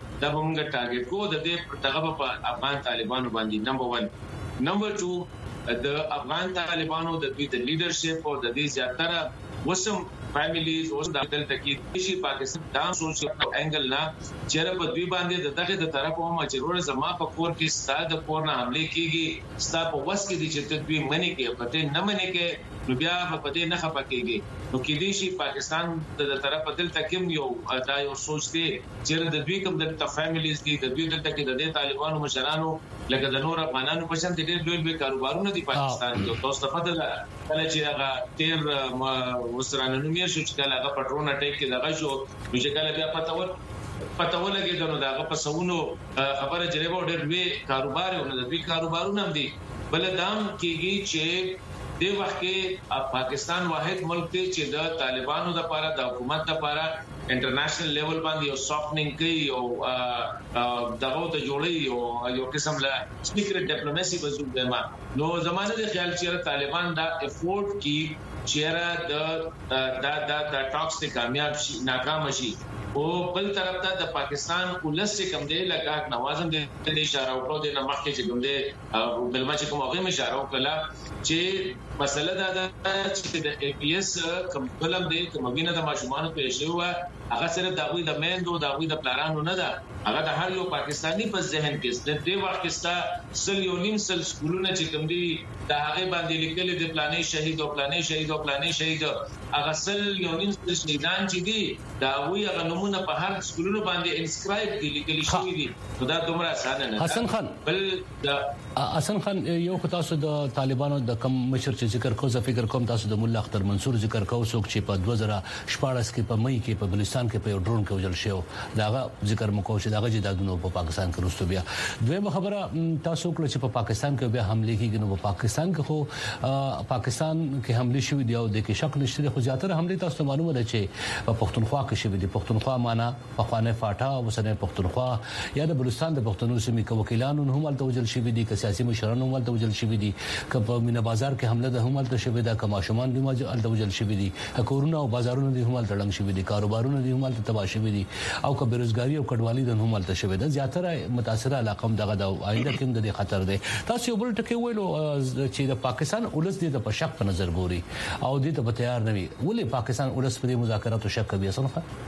[SPEAKER 5] مونږه ټارګټ کو د دې دغه په افغان طالبانو باندې نمبر 1 نمبر 2 د افغان طالبانو د دوی د لیدرشپ او د دې زیاتره وسم فیملیز اوس د دلته کې شي پاکستان دا سوشل انګل نه چیرې په دوی باندې دغه د طرف هم چې ورو زما په کور کې ستاد کور نه حمله کیږي ستا په وس کې دي چې دوی منی کې پته نه منی کې نو بیا په دې نه خپکیږي نو کې دي شي پاکستان د طرف دلته کې یو دا یو سوچ دی چې د دوی کوم د فیملیز دي د دوی دلته کې د طالبانو مشرانو لکه د نور افغانانو په شان دي ډېر لوی کاروبارونه دي پاکستان کې تاسو ته پته ده کله چې هغه تیر وسرانو مې شو چې کله هغه پټرون اٹیک کې دغه شو چې کله بیا پته ولګي نو داغه په سونو خبره جریبو ډېر لوی کاروبارونه د دوی کاروبارونه هم دي بل دام کېږي چې د وخت کې پاکستان واحد ملک دی چې د طالبانو د لپاره د حکومت د لپاره انټرنیشنل لیول باندې یو سافټنینګ کوي او دغه ته جوړي او یو قسم لا سیکریټ ډیپلوماسي وزو دما نو زمانه د خیال چې طالبان دا افورت کی چیرې د ټاکس ته کامیاب شي ناکام شي او بل طرف ته د پاکستان ولس کم دی لکه نوازم د اشاره وکړو د مخکې چې کوم دی بلما چې کوم هغه اشاره وکړه چې مسله دا چې د ای پی ایس کوم بلم دی کوم وینه د ماشومان په شی و هغه سره د غوي د میندو د غوي د پلانونو نه ده هغه د هر یو پاکستانی په ذهن کې د دې وخت کې ستا سلیونین سل سکولونه چې کوم دی د هغه باندې لیکل د پلانې شهید او پلانې شهید او پلانې شهید هغه سلیونین سل شهیدان چې دی دا وی هغه نمونه په هر سکولونو باندې انسکرایب دي لیکل شوی دي دا دومره اسانه نه
[SPEAKER 2] حسن خان
[SPEAKER 5] بل
[SPEAKER 2] حسن خان یو تاسو د طالبانو د کم مشر چې ذکر کو زه فکر کوم تاسو د مولا اختر منصور ذکر کو څوک چې په 2014 کې په مئی کې په بلوچستان کې په یو ډرون کې وجل شو داغه ذکر مکو چې داغه جدادونو په پاکستان کې رسټو بیا دویمه خبره تاسو کله چې په پاکستان کې بیا حمله کیږي نو په پاکستان کې خو پاکستان کې حمله شوې دی او د کې شک نشته خو زیاتره حمله تاسو معلومه ده چې په پښتونخوا کې شوې دي پښتونخوا معنا په خوانه فاټا وسنه پښتونخوا یا د بلوچستان د پښتنو سیمې کې وکیلانو هم الته وجل شوې دي که سیاسي مشرانو هم الته وجل شوې دي که په مینا بازار کې حمله ده هم الته شوې ده که ماشومان دي الته وجل شوې دي کورونه او بازارونه دي هم الته لنګ شوې دي کاروبارونه دي هم الته تباہ شوې دي او که بیروزګاری او کډوالي ده هم الته شوې ده زیاتره متاثره علاقه دغه د آینده کې د خطر ده تاسو یو بل ټکی ویلو چې د پاکستان ولس دې په شک په نظر ګوري او دې ته تیار نه وي ولې پاکستان ولس په مذاکراتو شک کوي اصلا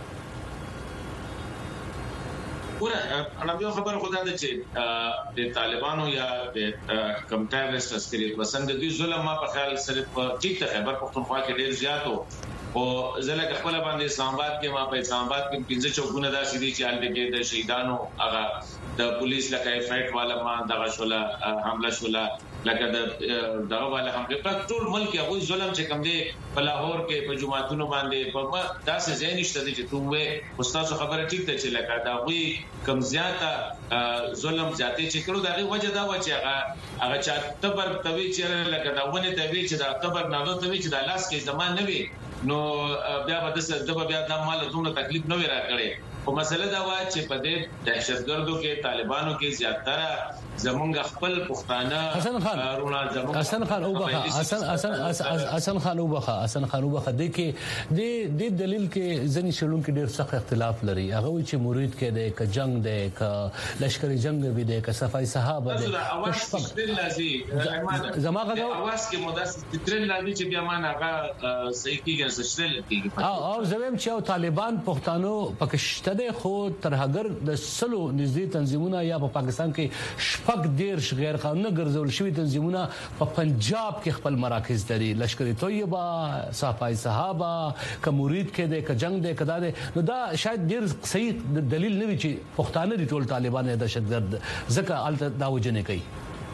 [SPEAKER 5] انا یو خبر خدای ته چې د طالبانو یا د کم ټیرریست عسکري پسند دي ظلم ما په خیال صرف ټیک ته خبر پختونخوا کې ډیر زیات او زله خپل باندې اسلام آباد کې ما په اسلام آباد کې 15 چوکونه دا سړي چې الته کې د شهیدانو هغه د پولیس لکه فایټ والا ما دغه شولا حمله شولا لکه دغه والا حمله په ټول ملک هغه ظلم چې کم دي په لاهور کې په جمعهتونو باندې په داسې ځای نشته چې توه استاد خبره ټیک ته چې لکه دا وی کم زیاته ظلم زیاتې چې کړو دغه وجه دا و چې هغه چا تبر توی چې لکه دا ونه توی چې دا تبر نه توی چې د لاس کې زمان نه وي نو بیا به د بیا د مال دونه تکلیف نه ورا کړي او مسله دا و چې په دې دهشتګردو کې طالبانو کې زیاتره زمونږ خپل پښتانه
[SPEAKER 2] حسن خان او بخا حسن خان او بخا د کې د دلیل کې ځنی شلون کې ډېر سخت اختلاف لري هغه چې مرید کې د ک جنگ د ک لشکري جنگ وي د ک صفای صحابه د زماغه
[SPEAKER 5] اواز کې مدرس ترل لازم چې بیا مان هغه صحیح کېږي سشتل کېږي
[SPEAKER 2] او زمیم چې طالبان پښتانو پکشته ده خو ترهګر د سلو نږدې تنظیمونه یا په پاکستان کې شپږ ډیر غیر قانوني ګرځول شوی تنظیمونه په پنجاب کې خپل مراکز لري لشکري طیبه صفای صحابه ک مرید کې د ک جنگ د کدا نو دا شاید ډیر صحیح دلیل نه وي چې پښتانه دي ټول طالبان د دهشتګرد ځکه الته دا وجنه کوي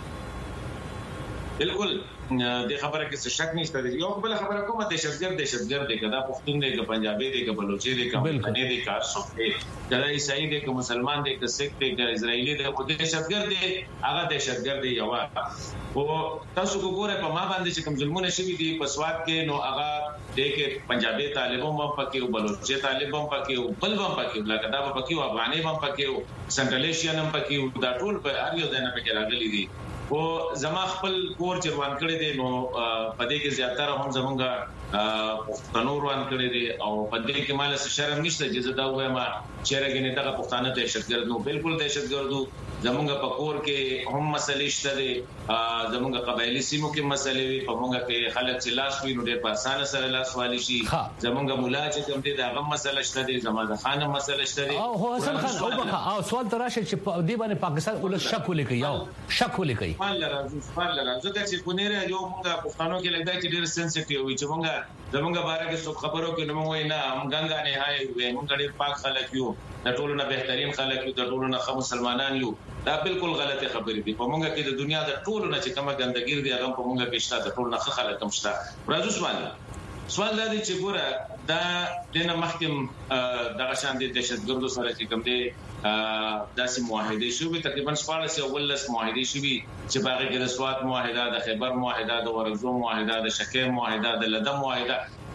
[SPEAKER 5] بالکل د خبره کې څه شک نشته یو بل خبره کومه دهشتګرد دی کدا پښتون دی ک پنجابي دی ک بلوچي دی ک افغاني دی ک ارسوک دی کدا عیسائی دی ک مسلمان دی ک سکھ دی ک اسرائیلی دی خو دهشتګرد دی هغه دهشتګرد دی یو او تاسو وګورئ په ما باندې چې کوم ظلمونه شوي دي په سواد کې نو هغه د کې پنجابي طالبان هم پکې او بلوچي طالبان هم پکې او بل هم پکې لکه دا پکې او افغاني هم پکې او سنټرل ایشین هم پکې او دا ټول په هر یو ځای نه پکې راغلي دي او زما خپل کور چروان کړی دی نو پدې کې زیاتره هم زمونږه پښتنو روان کړی دی او پدې کې مال څه شرم نشته چې دا وایم چې راګنې دغه پښتانه دهشتګرد نو بالکل دهشتګردو زمونږ په کور کې هم مسلې شته دي زمونږ قبایلی سیمو کې مسلې وي په مونږ کې خلک چې لاس وي نو ډېر په اسانه سره لاس والی شي زمونږ مولا چې کوم دي دا غو مسله شته دي زموږ خان مسله شته دي
[SPEAKER 2] او حسن خان او بخا او سوال تراشه چې دې باندې پاکستان ول شک ولیکي یو شک ولیکي
[SPEAKER 5] فعلا زه چې کونیره یو موږ پښتنو کې لګای چې ډېر سنسټیو وي چې موږ زمونږ باره کې څو خبرو کې نو موږ نه غنګا نه هاي موږ ډېر پاک خلک یو د ټولو نه بهترین خلک یو د ټولو نه خو مسلمانان یو دا بالکل غلطه خبرې دي په موږ کې د دنیا د ټولو نه چې کومه ګندګیر دي هغه په موږ کې شته د ټولو نه خلک هم شته راځو سوال دا دی چې ګوره دا د محکم دغه شان دي دهشتګردو سره چې کوم دي داسې معاهده شوې تقریبا 14 او ولس معاهده شوې چې باغې کې د سواد معاهده د خیبر معاهده د ورغزو معاهده د شکه معاهده د لدم معاهده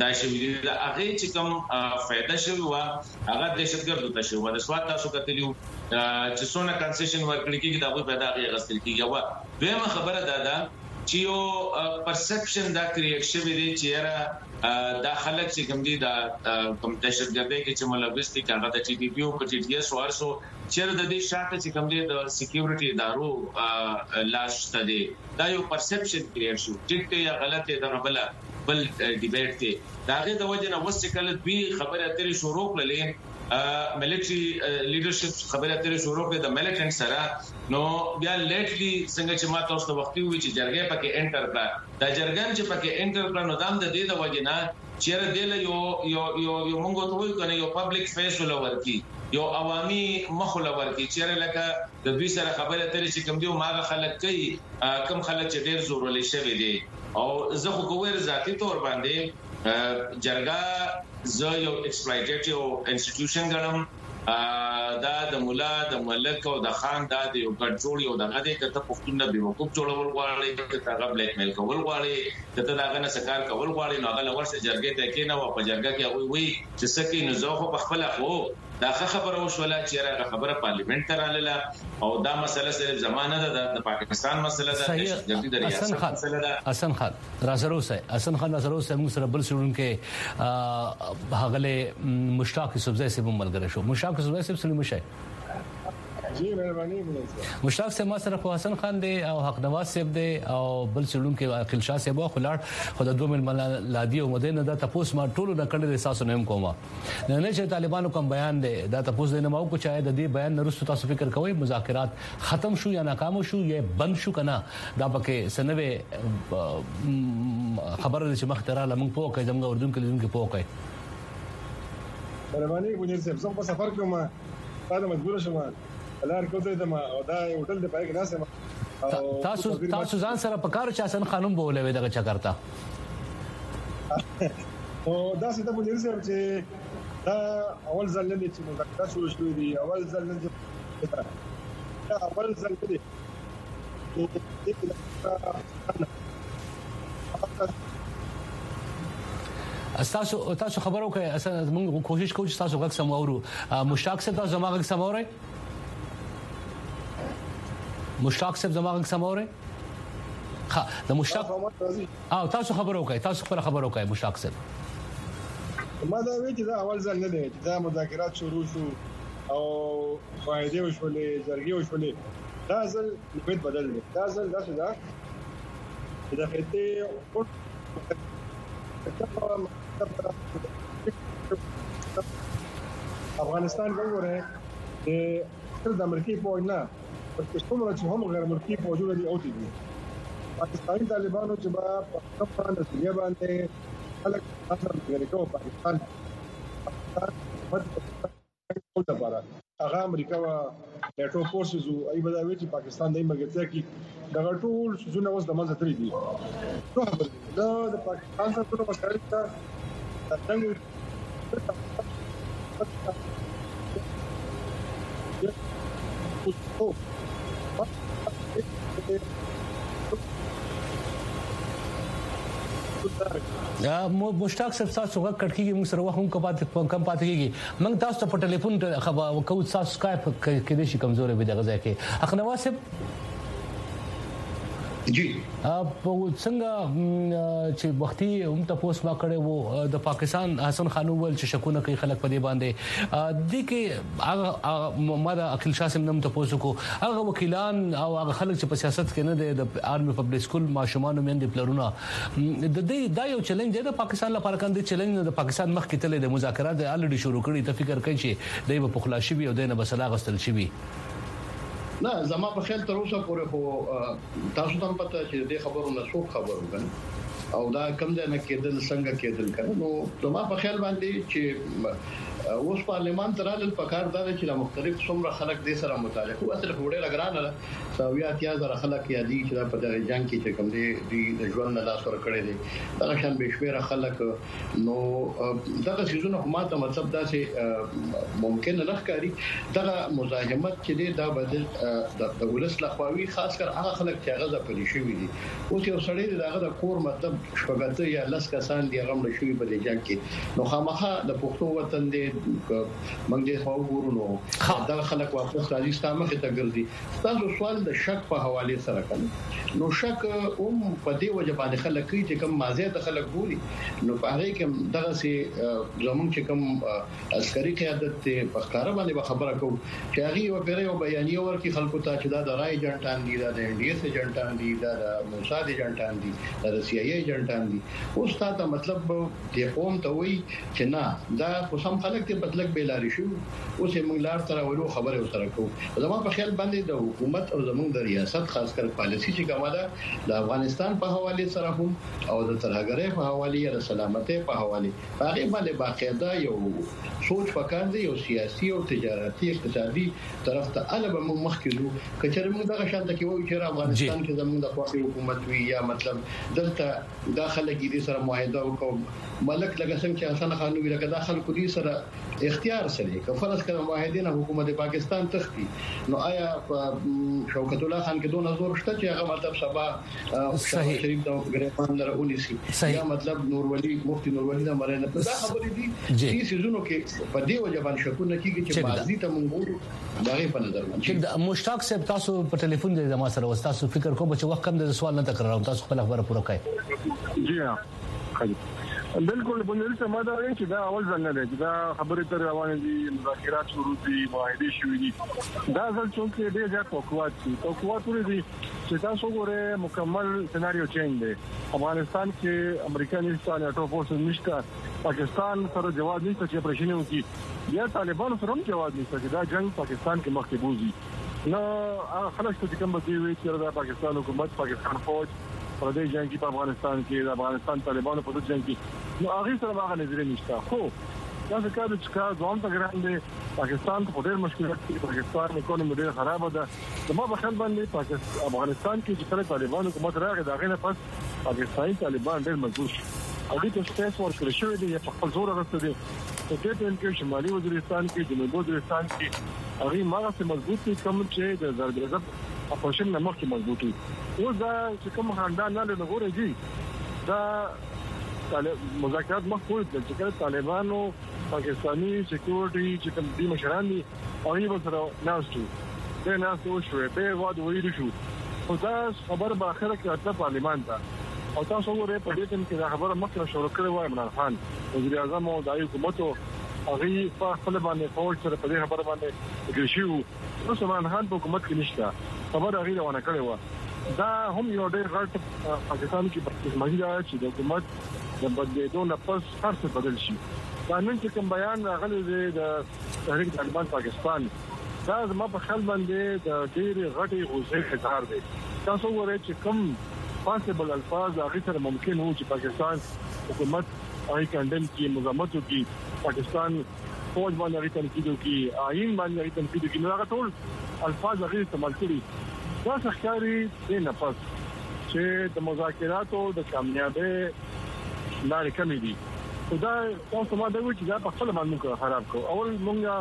[SPEAKER 5] دا شوی دا هغه چې کوم فائدہ شوی و هغه دهشتګرد ته شوی د سواد تاسو کتلیو چې څونه کنسیشن ورکړي کیږي دا به پیدا غي غسل کیږي و دویمه خبره دا چې یو پرسپشن دا کریټ شوی دی چې را دا خلک چې کوم دي دا کوم دهشتګردي کې چې ملوث دي کاغه د ټي ټي پی او په ټي ټي اس ورسو چې د دې شاته چې کوم دي د سکیورټي ادارو لاش ته دي دا یو پرسپشن کریټ شو چې یا غلطه دا بل ډیبیټ دی داغه د وجه نه وسه کله دوی خبره اترې شروع کړلې ملټری لیډرشپ خبره اترې شروع کړې د ملټنټ سره نو بیا لیټلی څنګه چې ما تاسو ته وختي وی چې جرګه پکې انټر کړه دا جرګان چې پکې انټر کړه نو دام د دې د وجه نه چیرې دل یو مونږ ته وایو کنه یو پبلک فیس ولور کی یو عوامي مخول ورکی چیرې لکه د دوی سره خبره اترې چې کوم دی ماغه خلک کوي کم خلک چې ډیر زور ولې شوی دي او زه خو کویر ذاتی تور باندې جرګه ز یو ایکسپلایټیټیو انسټیټیوشن ګڼم دا د مولا د ملک او د خان دا د یو ګډ یو دغه د کته پښتون به وقوف جوړول غواړي کته هغه بلیک میل کول غواړي کته داغه نه سکار کول غواړي نو هغه لورسه جرګه ته کې نه و په جرګه کې وي چې سکه نو زه خو په خپل خو دا خبره وشوله چې هغه خبره پارلیمنت ته رااله او دا مسله صرف زمانه ده د پاکستان مسله ده جدي د ریاست مسله ده
[SPEAKER 2] حسن خان رازروسه موږ سره بل شروع کې هغه مشتاق صوبزای سه ملګری شو مشتاق صوبزای سه سلیم شي
[SPEAKER 6] جی مهرباني
[SPEAKER 2] مشتاق سے ما سره حسن خان دی او حق نواز صاحب دی او بل سلون کې عقیل شاه صاحب خلاړ خدای دوه مل لادي او مدینه دا تاسو ما ټول نه کړل احساس نه کوم نه چې طالبانو کوم بیان دی دا تاسو نه ماو کو چای د دې بیان نرسو تاسو فکر کوئ مذاکرات ختم شو یا ناکام شو یا بند شو کنه دا پکې سنوي خبره چې مختره لمن پوکې زموږ اردن کې پوکې
[SPEAKER 6] مهرباني ګونیر صاحب زه په سفر کوم دا مجبور شوم لار کوته دما او دا هوټل د پای کې ناسه
[SPEAKER 2] تاسو ځان سره په کار چا سن قانون بولې دغه چا کرتا
[SPEAKER 6] او دا څه ته ګونیر صاحب چې دا اول ځل نه چې مذاکرات شروع شوې دي اول ځل نه
[SPEAKER 2] تاسو خبرو کوي اساس موږ کوشش کوو چې تاسو غږ سمورو مشتاق صاحب تاسو زما غږ سمورئ مشتاق صاحب زما غږ سمورئ ها د مشتاق او تاسو خبرو کوي تاسو خپل خبرو کوي مشتاق صاحب
[SPEAKER 6] ما دا وی چې دا اول ځل نه دی چې دا مذاکرات شروع شو او فائدې وشولې جرګې وشولې دا ځل نوبت بدل دی دا ځل دا څه دا خته افغانستان وګوره د امریکای په وینا په څومره چې هم غیر ملکی موجوده دي او دي پاکستاني طالبانو چې په خپل نظریه باندې خلک اصلا امریکا او پاکستان هغه امریکا او نیټو فورسز او ای بداوي چې پاکستان د مرګتیا کې د ټول سوزونه اوس د منځ ترې دي دا د پاکستان سره په مسایل کې څنګه
[SPEAKER 2] مشتاق صاحب تاسو غږ کټکیږي موږ سره وخت کم پاتې کیږي موږ تاسو ته په ټلیفون خبر کوو تاسو سکایپ کې د شي کمزوري به دغه ځای کې حق نواز صاحب
[SPEAKER 4] جی
[SPEAKER 2] په څنګه چې وختي هم تاسو ما کړه وو د پاکستان حسن خان ول چې شکونه کوي خلک په دې باندې د کې هغه ما د عقیل شاه سم نوم تاسو کو هغه وکیلان او هغه خلک چې په سیاست کې نه د آرمي پبلک سکول ماشومان مند پلرونه د دې دا یو چیلنج دی د پاکستان لپاره کنده چیلنج د پاکستان مخ کې تل د مذاکرات الریډي شروع کړي ته فکر کوي چې دای په خلاصي وي او دنه بسلا غستل شي
[SPEAKER 4] نه زما په خیال تر اوسه پورې خو تاسو ته پته چې د خبرو نه څوک خبرو غن او دا کم ځای نه کېدل څنګه کېدل کنه نو زما په خیال باندې چې اوس پارلیمان ترال پکار دا چې لا مختلف څومره خلک د سره متعلق او اصل وړه لګرانه سویات یا زره خلک یادي چې په دغه جنگ کې کوم دي د ژوند نه لاس ور کړی دي دا شان بشویره خلک نو دغه سيزونه حکومت مطلب دا چې ممکن نه ښکاری دغه مزاحمت چې دا بدل د ولس لخواوي خاص کر هغه خلک چې هغه ځپلي شوی دي او چې سړی دغه د کور مطلب شپږته یا لس کسان دی هغه مړ شوی په دې جنگ کې نو خامخا د پښتو وطن دی موږ دې خو ورونو دا خلک واپس راځي ستامه ته ګرځي تاسو سوال د شک په حواله سره کوي نو شک په دې وجه باندې خلک چې کوم مازه د خلک ګوري نو په هغه کې دغه سي زمون چې کوم عسکري قیادت په ښکارا باندې خبره کوي چې هغه و پیره او بیانیه ورکي خلکو ته چې دا د رای جنټان دي دا د انډي اس جنټان دي دا د موساد جنټان دي دا د سی ای جنټان دي اوس تا مطلب د قوم ته وي چې نه دا خو سم خلک ته بدلک بیلاری شو اوس موږ لار تر ورو خبره وسره کوو زموږ په خیال باندې د حکومت او زموږ د ریاست خاص کر پالیسی چې کومه د افغانستان په حواله سره هم او د ترهګرۍ په حواله یا د سلامتۍ په حواله هغه باندې باقاعده یو سوچ پکار دی یو سیاسي او تجارتي اقتصادي طرف ته البته موږ مخکې کچره موږ دغه شانته کې وایو چې افغانستان کې زموږ د خپل حکومت وی یا مطلب دلته داخله کې دې سره معاهده وکړو ملک لکه څنګه چې حسن خان وی لکه داخل کو دي سره اختیار سره که فرض کړه معاهدین حکومت پاکستان تختی نو آیا شوکت الله خان کې دوه نظر شته چې هغه مطلب سبا شریف د ګریفان لرونی سي یا مطلب نور ولی مفتي نور ولی دا مرنه دا خبرې دي چې سيزونو کې په دې وجه باندې شکونه کیږي چې ماضي ته مونږ دغه په نظر باندې
[SPEAKER 2] چې مشتاق صاحب تاسو په ټلیفون د زما سره وستاسو فکر کوم چې وخت کم د سوال نه تکراروم تاسو خپل خبره پوره کړئ
[SPEAKER 6] جی ها بالکل بنل ته ماده وایي چې دا اول ځل نه دی دا خبرې تر روانې دي مذاکرات شروع دي معاهده شوې دي دا ځل چې ډېر ځای توقعات دي چې تاسو ګوره مکمل سيناريو چینج دی افغانستان کې امریکایي ناتو فورسز نشته پاکستان سره جواب نشته چې پرشنه وکړي یا طالبان سره هم جواب نشته چې دا جنگ پاکستان کې مخکې بوزي نو خلاص چې کوم به وي چې دا پاکستان حکومت پاکستان فوج پر دې جنگ کې په افغانستان کې د افغانستان طالبانو په دې جنگ کې نو هغه سره هغه نظر نشته خو دا څنګه چې ځوان ته ګران دي پاکستان په ډېر مشکلات کې پاکستان اکونومي ډېر خراب ده زموږ په خیال باندې افغانستان کې چې کله طالبان حکومت راغی دا غینه پس پاکستاني طالبان ډېر مضبوط او دې ته سپیس ورکړل شوی دی په خپل زور راځي دي په دې ټیم کې شمالي وزیرستان کې جنوبي وزیرستان کې هغه ماغه مضبوط کوم چې د زرګرزب اپوزیشن نمک کې مضبوطي او دا چې کوم خاندان نه لګوري دي دا مذاکرات مخکې چې کله طالبانو پاکستاني سکیورټي چې کوم دي مشران دي او یې سره ناشته دا ناشته شوې به واد ویل شو خو دا خبر په اخر کې اته پارلمان ته او تاسو وګورئ په دې ټیم کې دا خبره مخکې شروع کړې و عمران خان وزیر اعظم او دایو حکومت هغه په خپل باندې فوج سره په دې خبره باندې ګرځیو نو عمران خان په حکومت کې نشته خبره هغه روانه کړې و دا هم یو ډېر غټ پاکستان کې په ماجرا چې د حکومت د بدلېدو نه پس هر څه بدل شي دا نن چې کوم بیان راغلی دی د تحریک طالبان پاکستان دا زما په خیال باندې د ډېر غټي غوسې اظهار دی تاسو وګورئ چې کوم پاسبل الفاظ هغه سره ممکن وو چې پاکستان حکومت هغه کاندل کې مزامت کی پاکستان فوج باندې تنقید کی آئین باندې تنقید کی نو هغه ټول الفاظ هغه استعمال کړي دا ښکاری نه پس چې د مذاکراتو د کامیابی لارې کمې دي دا تاسو ما دا وی چې دا په خپل باندې خراب کو اول مونږه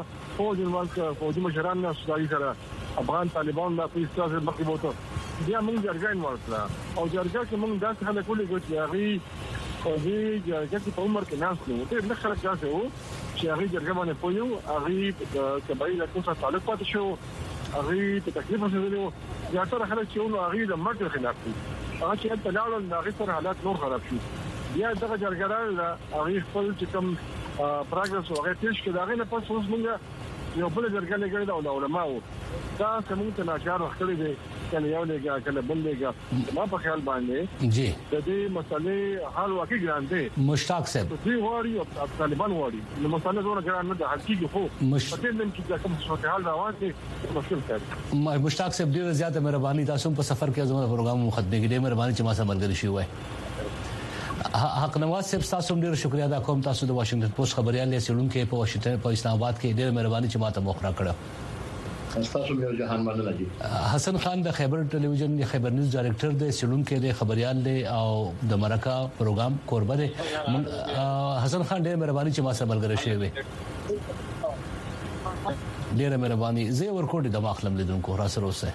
[SPEAKER 6] فوجي مشران نه سوداګي سره افغان طالبان لا په استاذ مخې بوته بیا موږ جرګان ورسره او جرګه کې موږ داسې خلک ولې چې هغه او دې جرګه په عمر کې ناس نو ته نه خلک داسې وو چې هغه جرګه باندې پویو هغه کبای له کومه تعلق پاتې شو هغه په تکلیف وسیلو یا تر خلک چې نو هغه د مرګ خلاف دي هغه چې په لاړو هغه سره حالات نور خراب شي بیا دغه جرګدار هغه خپل چې کوم پروګرس هغه پیش کړي هغه نه پس اوس موږ یو بل جرګه لګړې دا علماء دا څنګه ته ناچار وختلې دي کله یو لګا کله بل لګا ما په خیال باندې
[SPEAKER 2] جی
[SPEAKER 6] د دې مسلې حل واقعي ګران دي
[SPEAKER 2] مشتاق صاحب
[SPEAKER 6] دوی واري او طالبان واري نو مسله زونه ګران نه ده حقيقي خو په دې نن کې کوم څه حل روان دي مشکل کوي
[SPEAKER 2] مشتاق صاحب ډیره زیاته مهرباني تاسو په سفر کې زموږ پروګرام مخدمه کې ډیره مهرباني چې ما سره ملګری شي وای حق نواز صاحب تاسو ډیر شکریا ادا کوم. تاسو د واشنگټن پوسټ خبريال لیسلونکو په واشنگټن په اسلام آباد کې ډیر مهرباني چې ماته موخره کړو.
[SPEAKER 4] تاسو یو جهان مننه دي.
[SPEAKER 2] حسن خان د خیبر ټلویزیون د خیبر نیوز ډایریکټر دی، سلونکو د خبريال دی او د مرکه پروګرام قربه دی. حسن خان ډیر مهرباني چې ما سره ملګری شوی. ډیر مهرباني. زه ورکوټ د ماخلم لیدونکو را سره اوسه.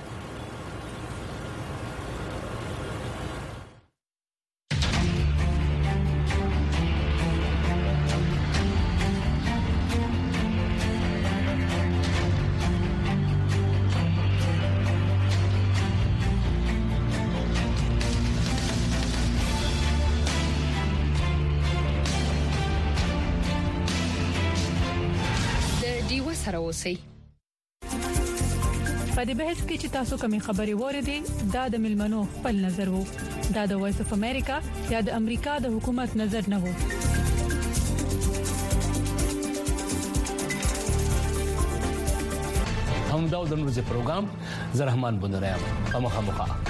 [SPEAKER 7] په دې بحث کې چې تاسو کومې خبرې وریدي دا د ملمنو خپل نظر وو. دا د وایس اف امریکا یا د امریکا د حکومت نظر نه وو.
[SPEAKER 2] هم دا د نوروز پروګرام زه رحمان بندرایم په مخه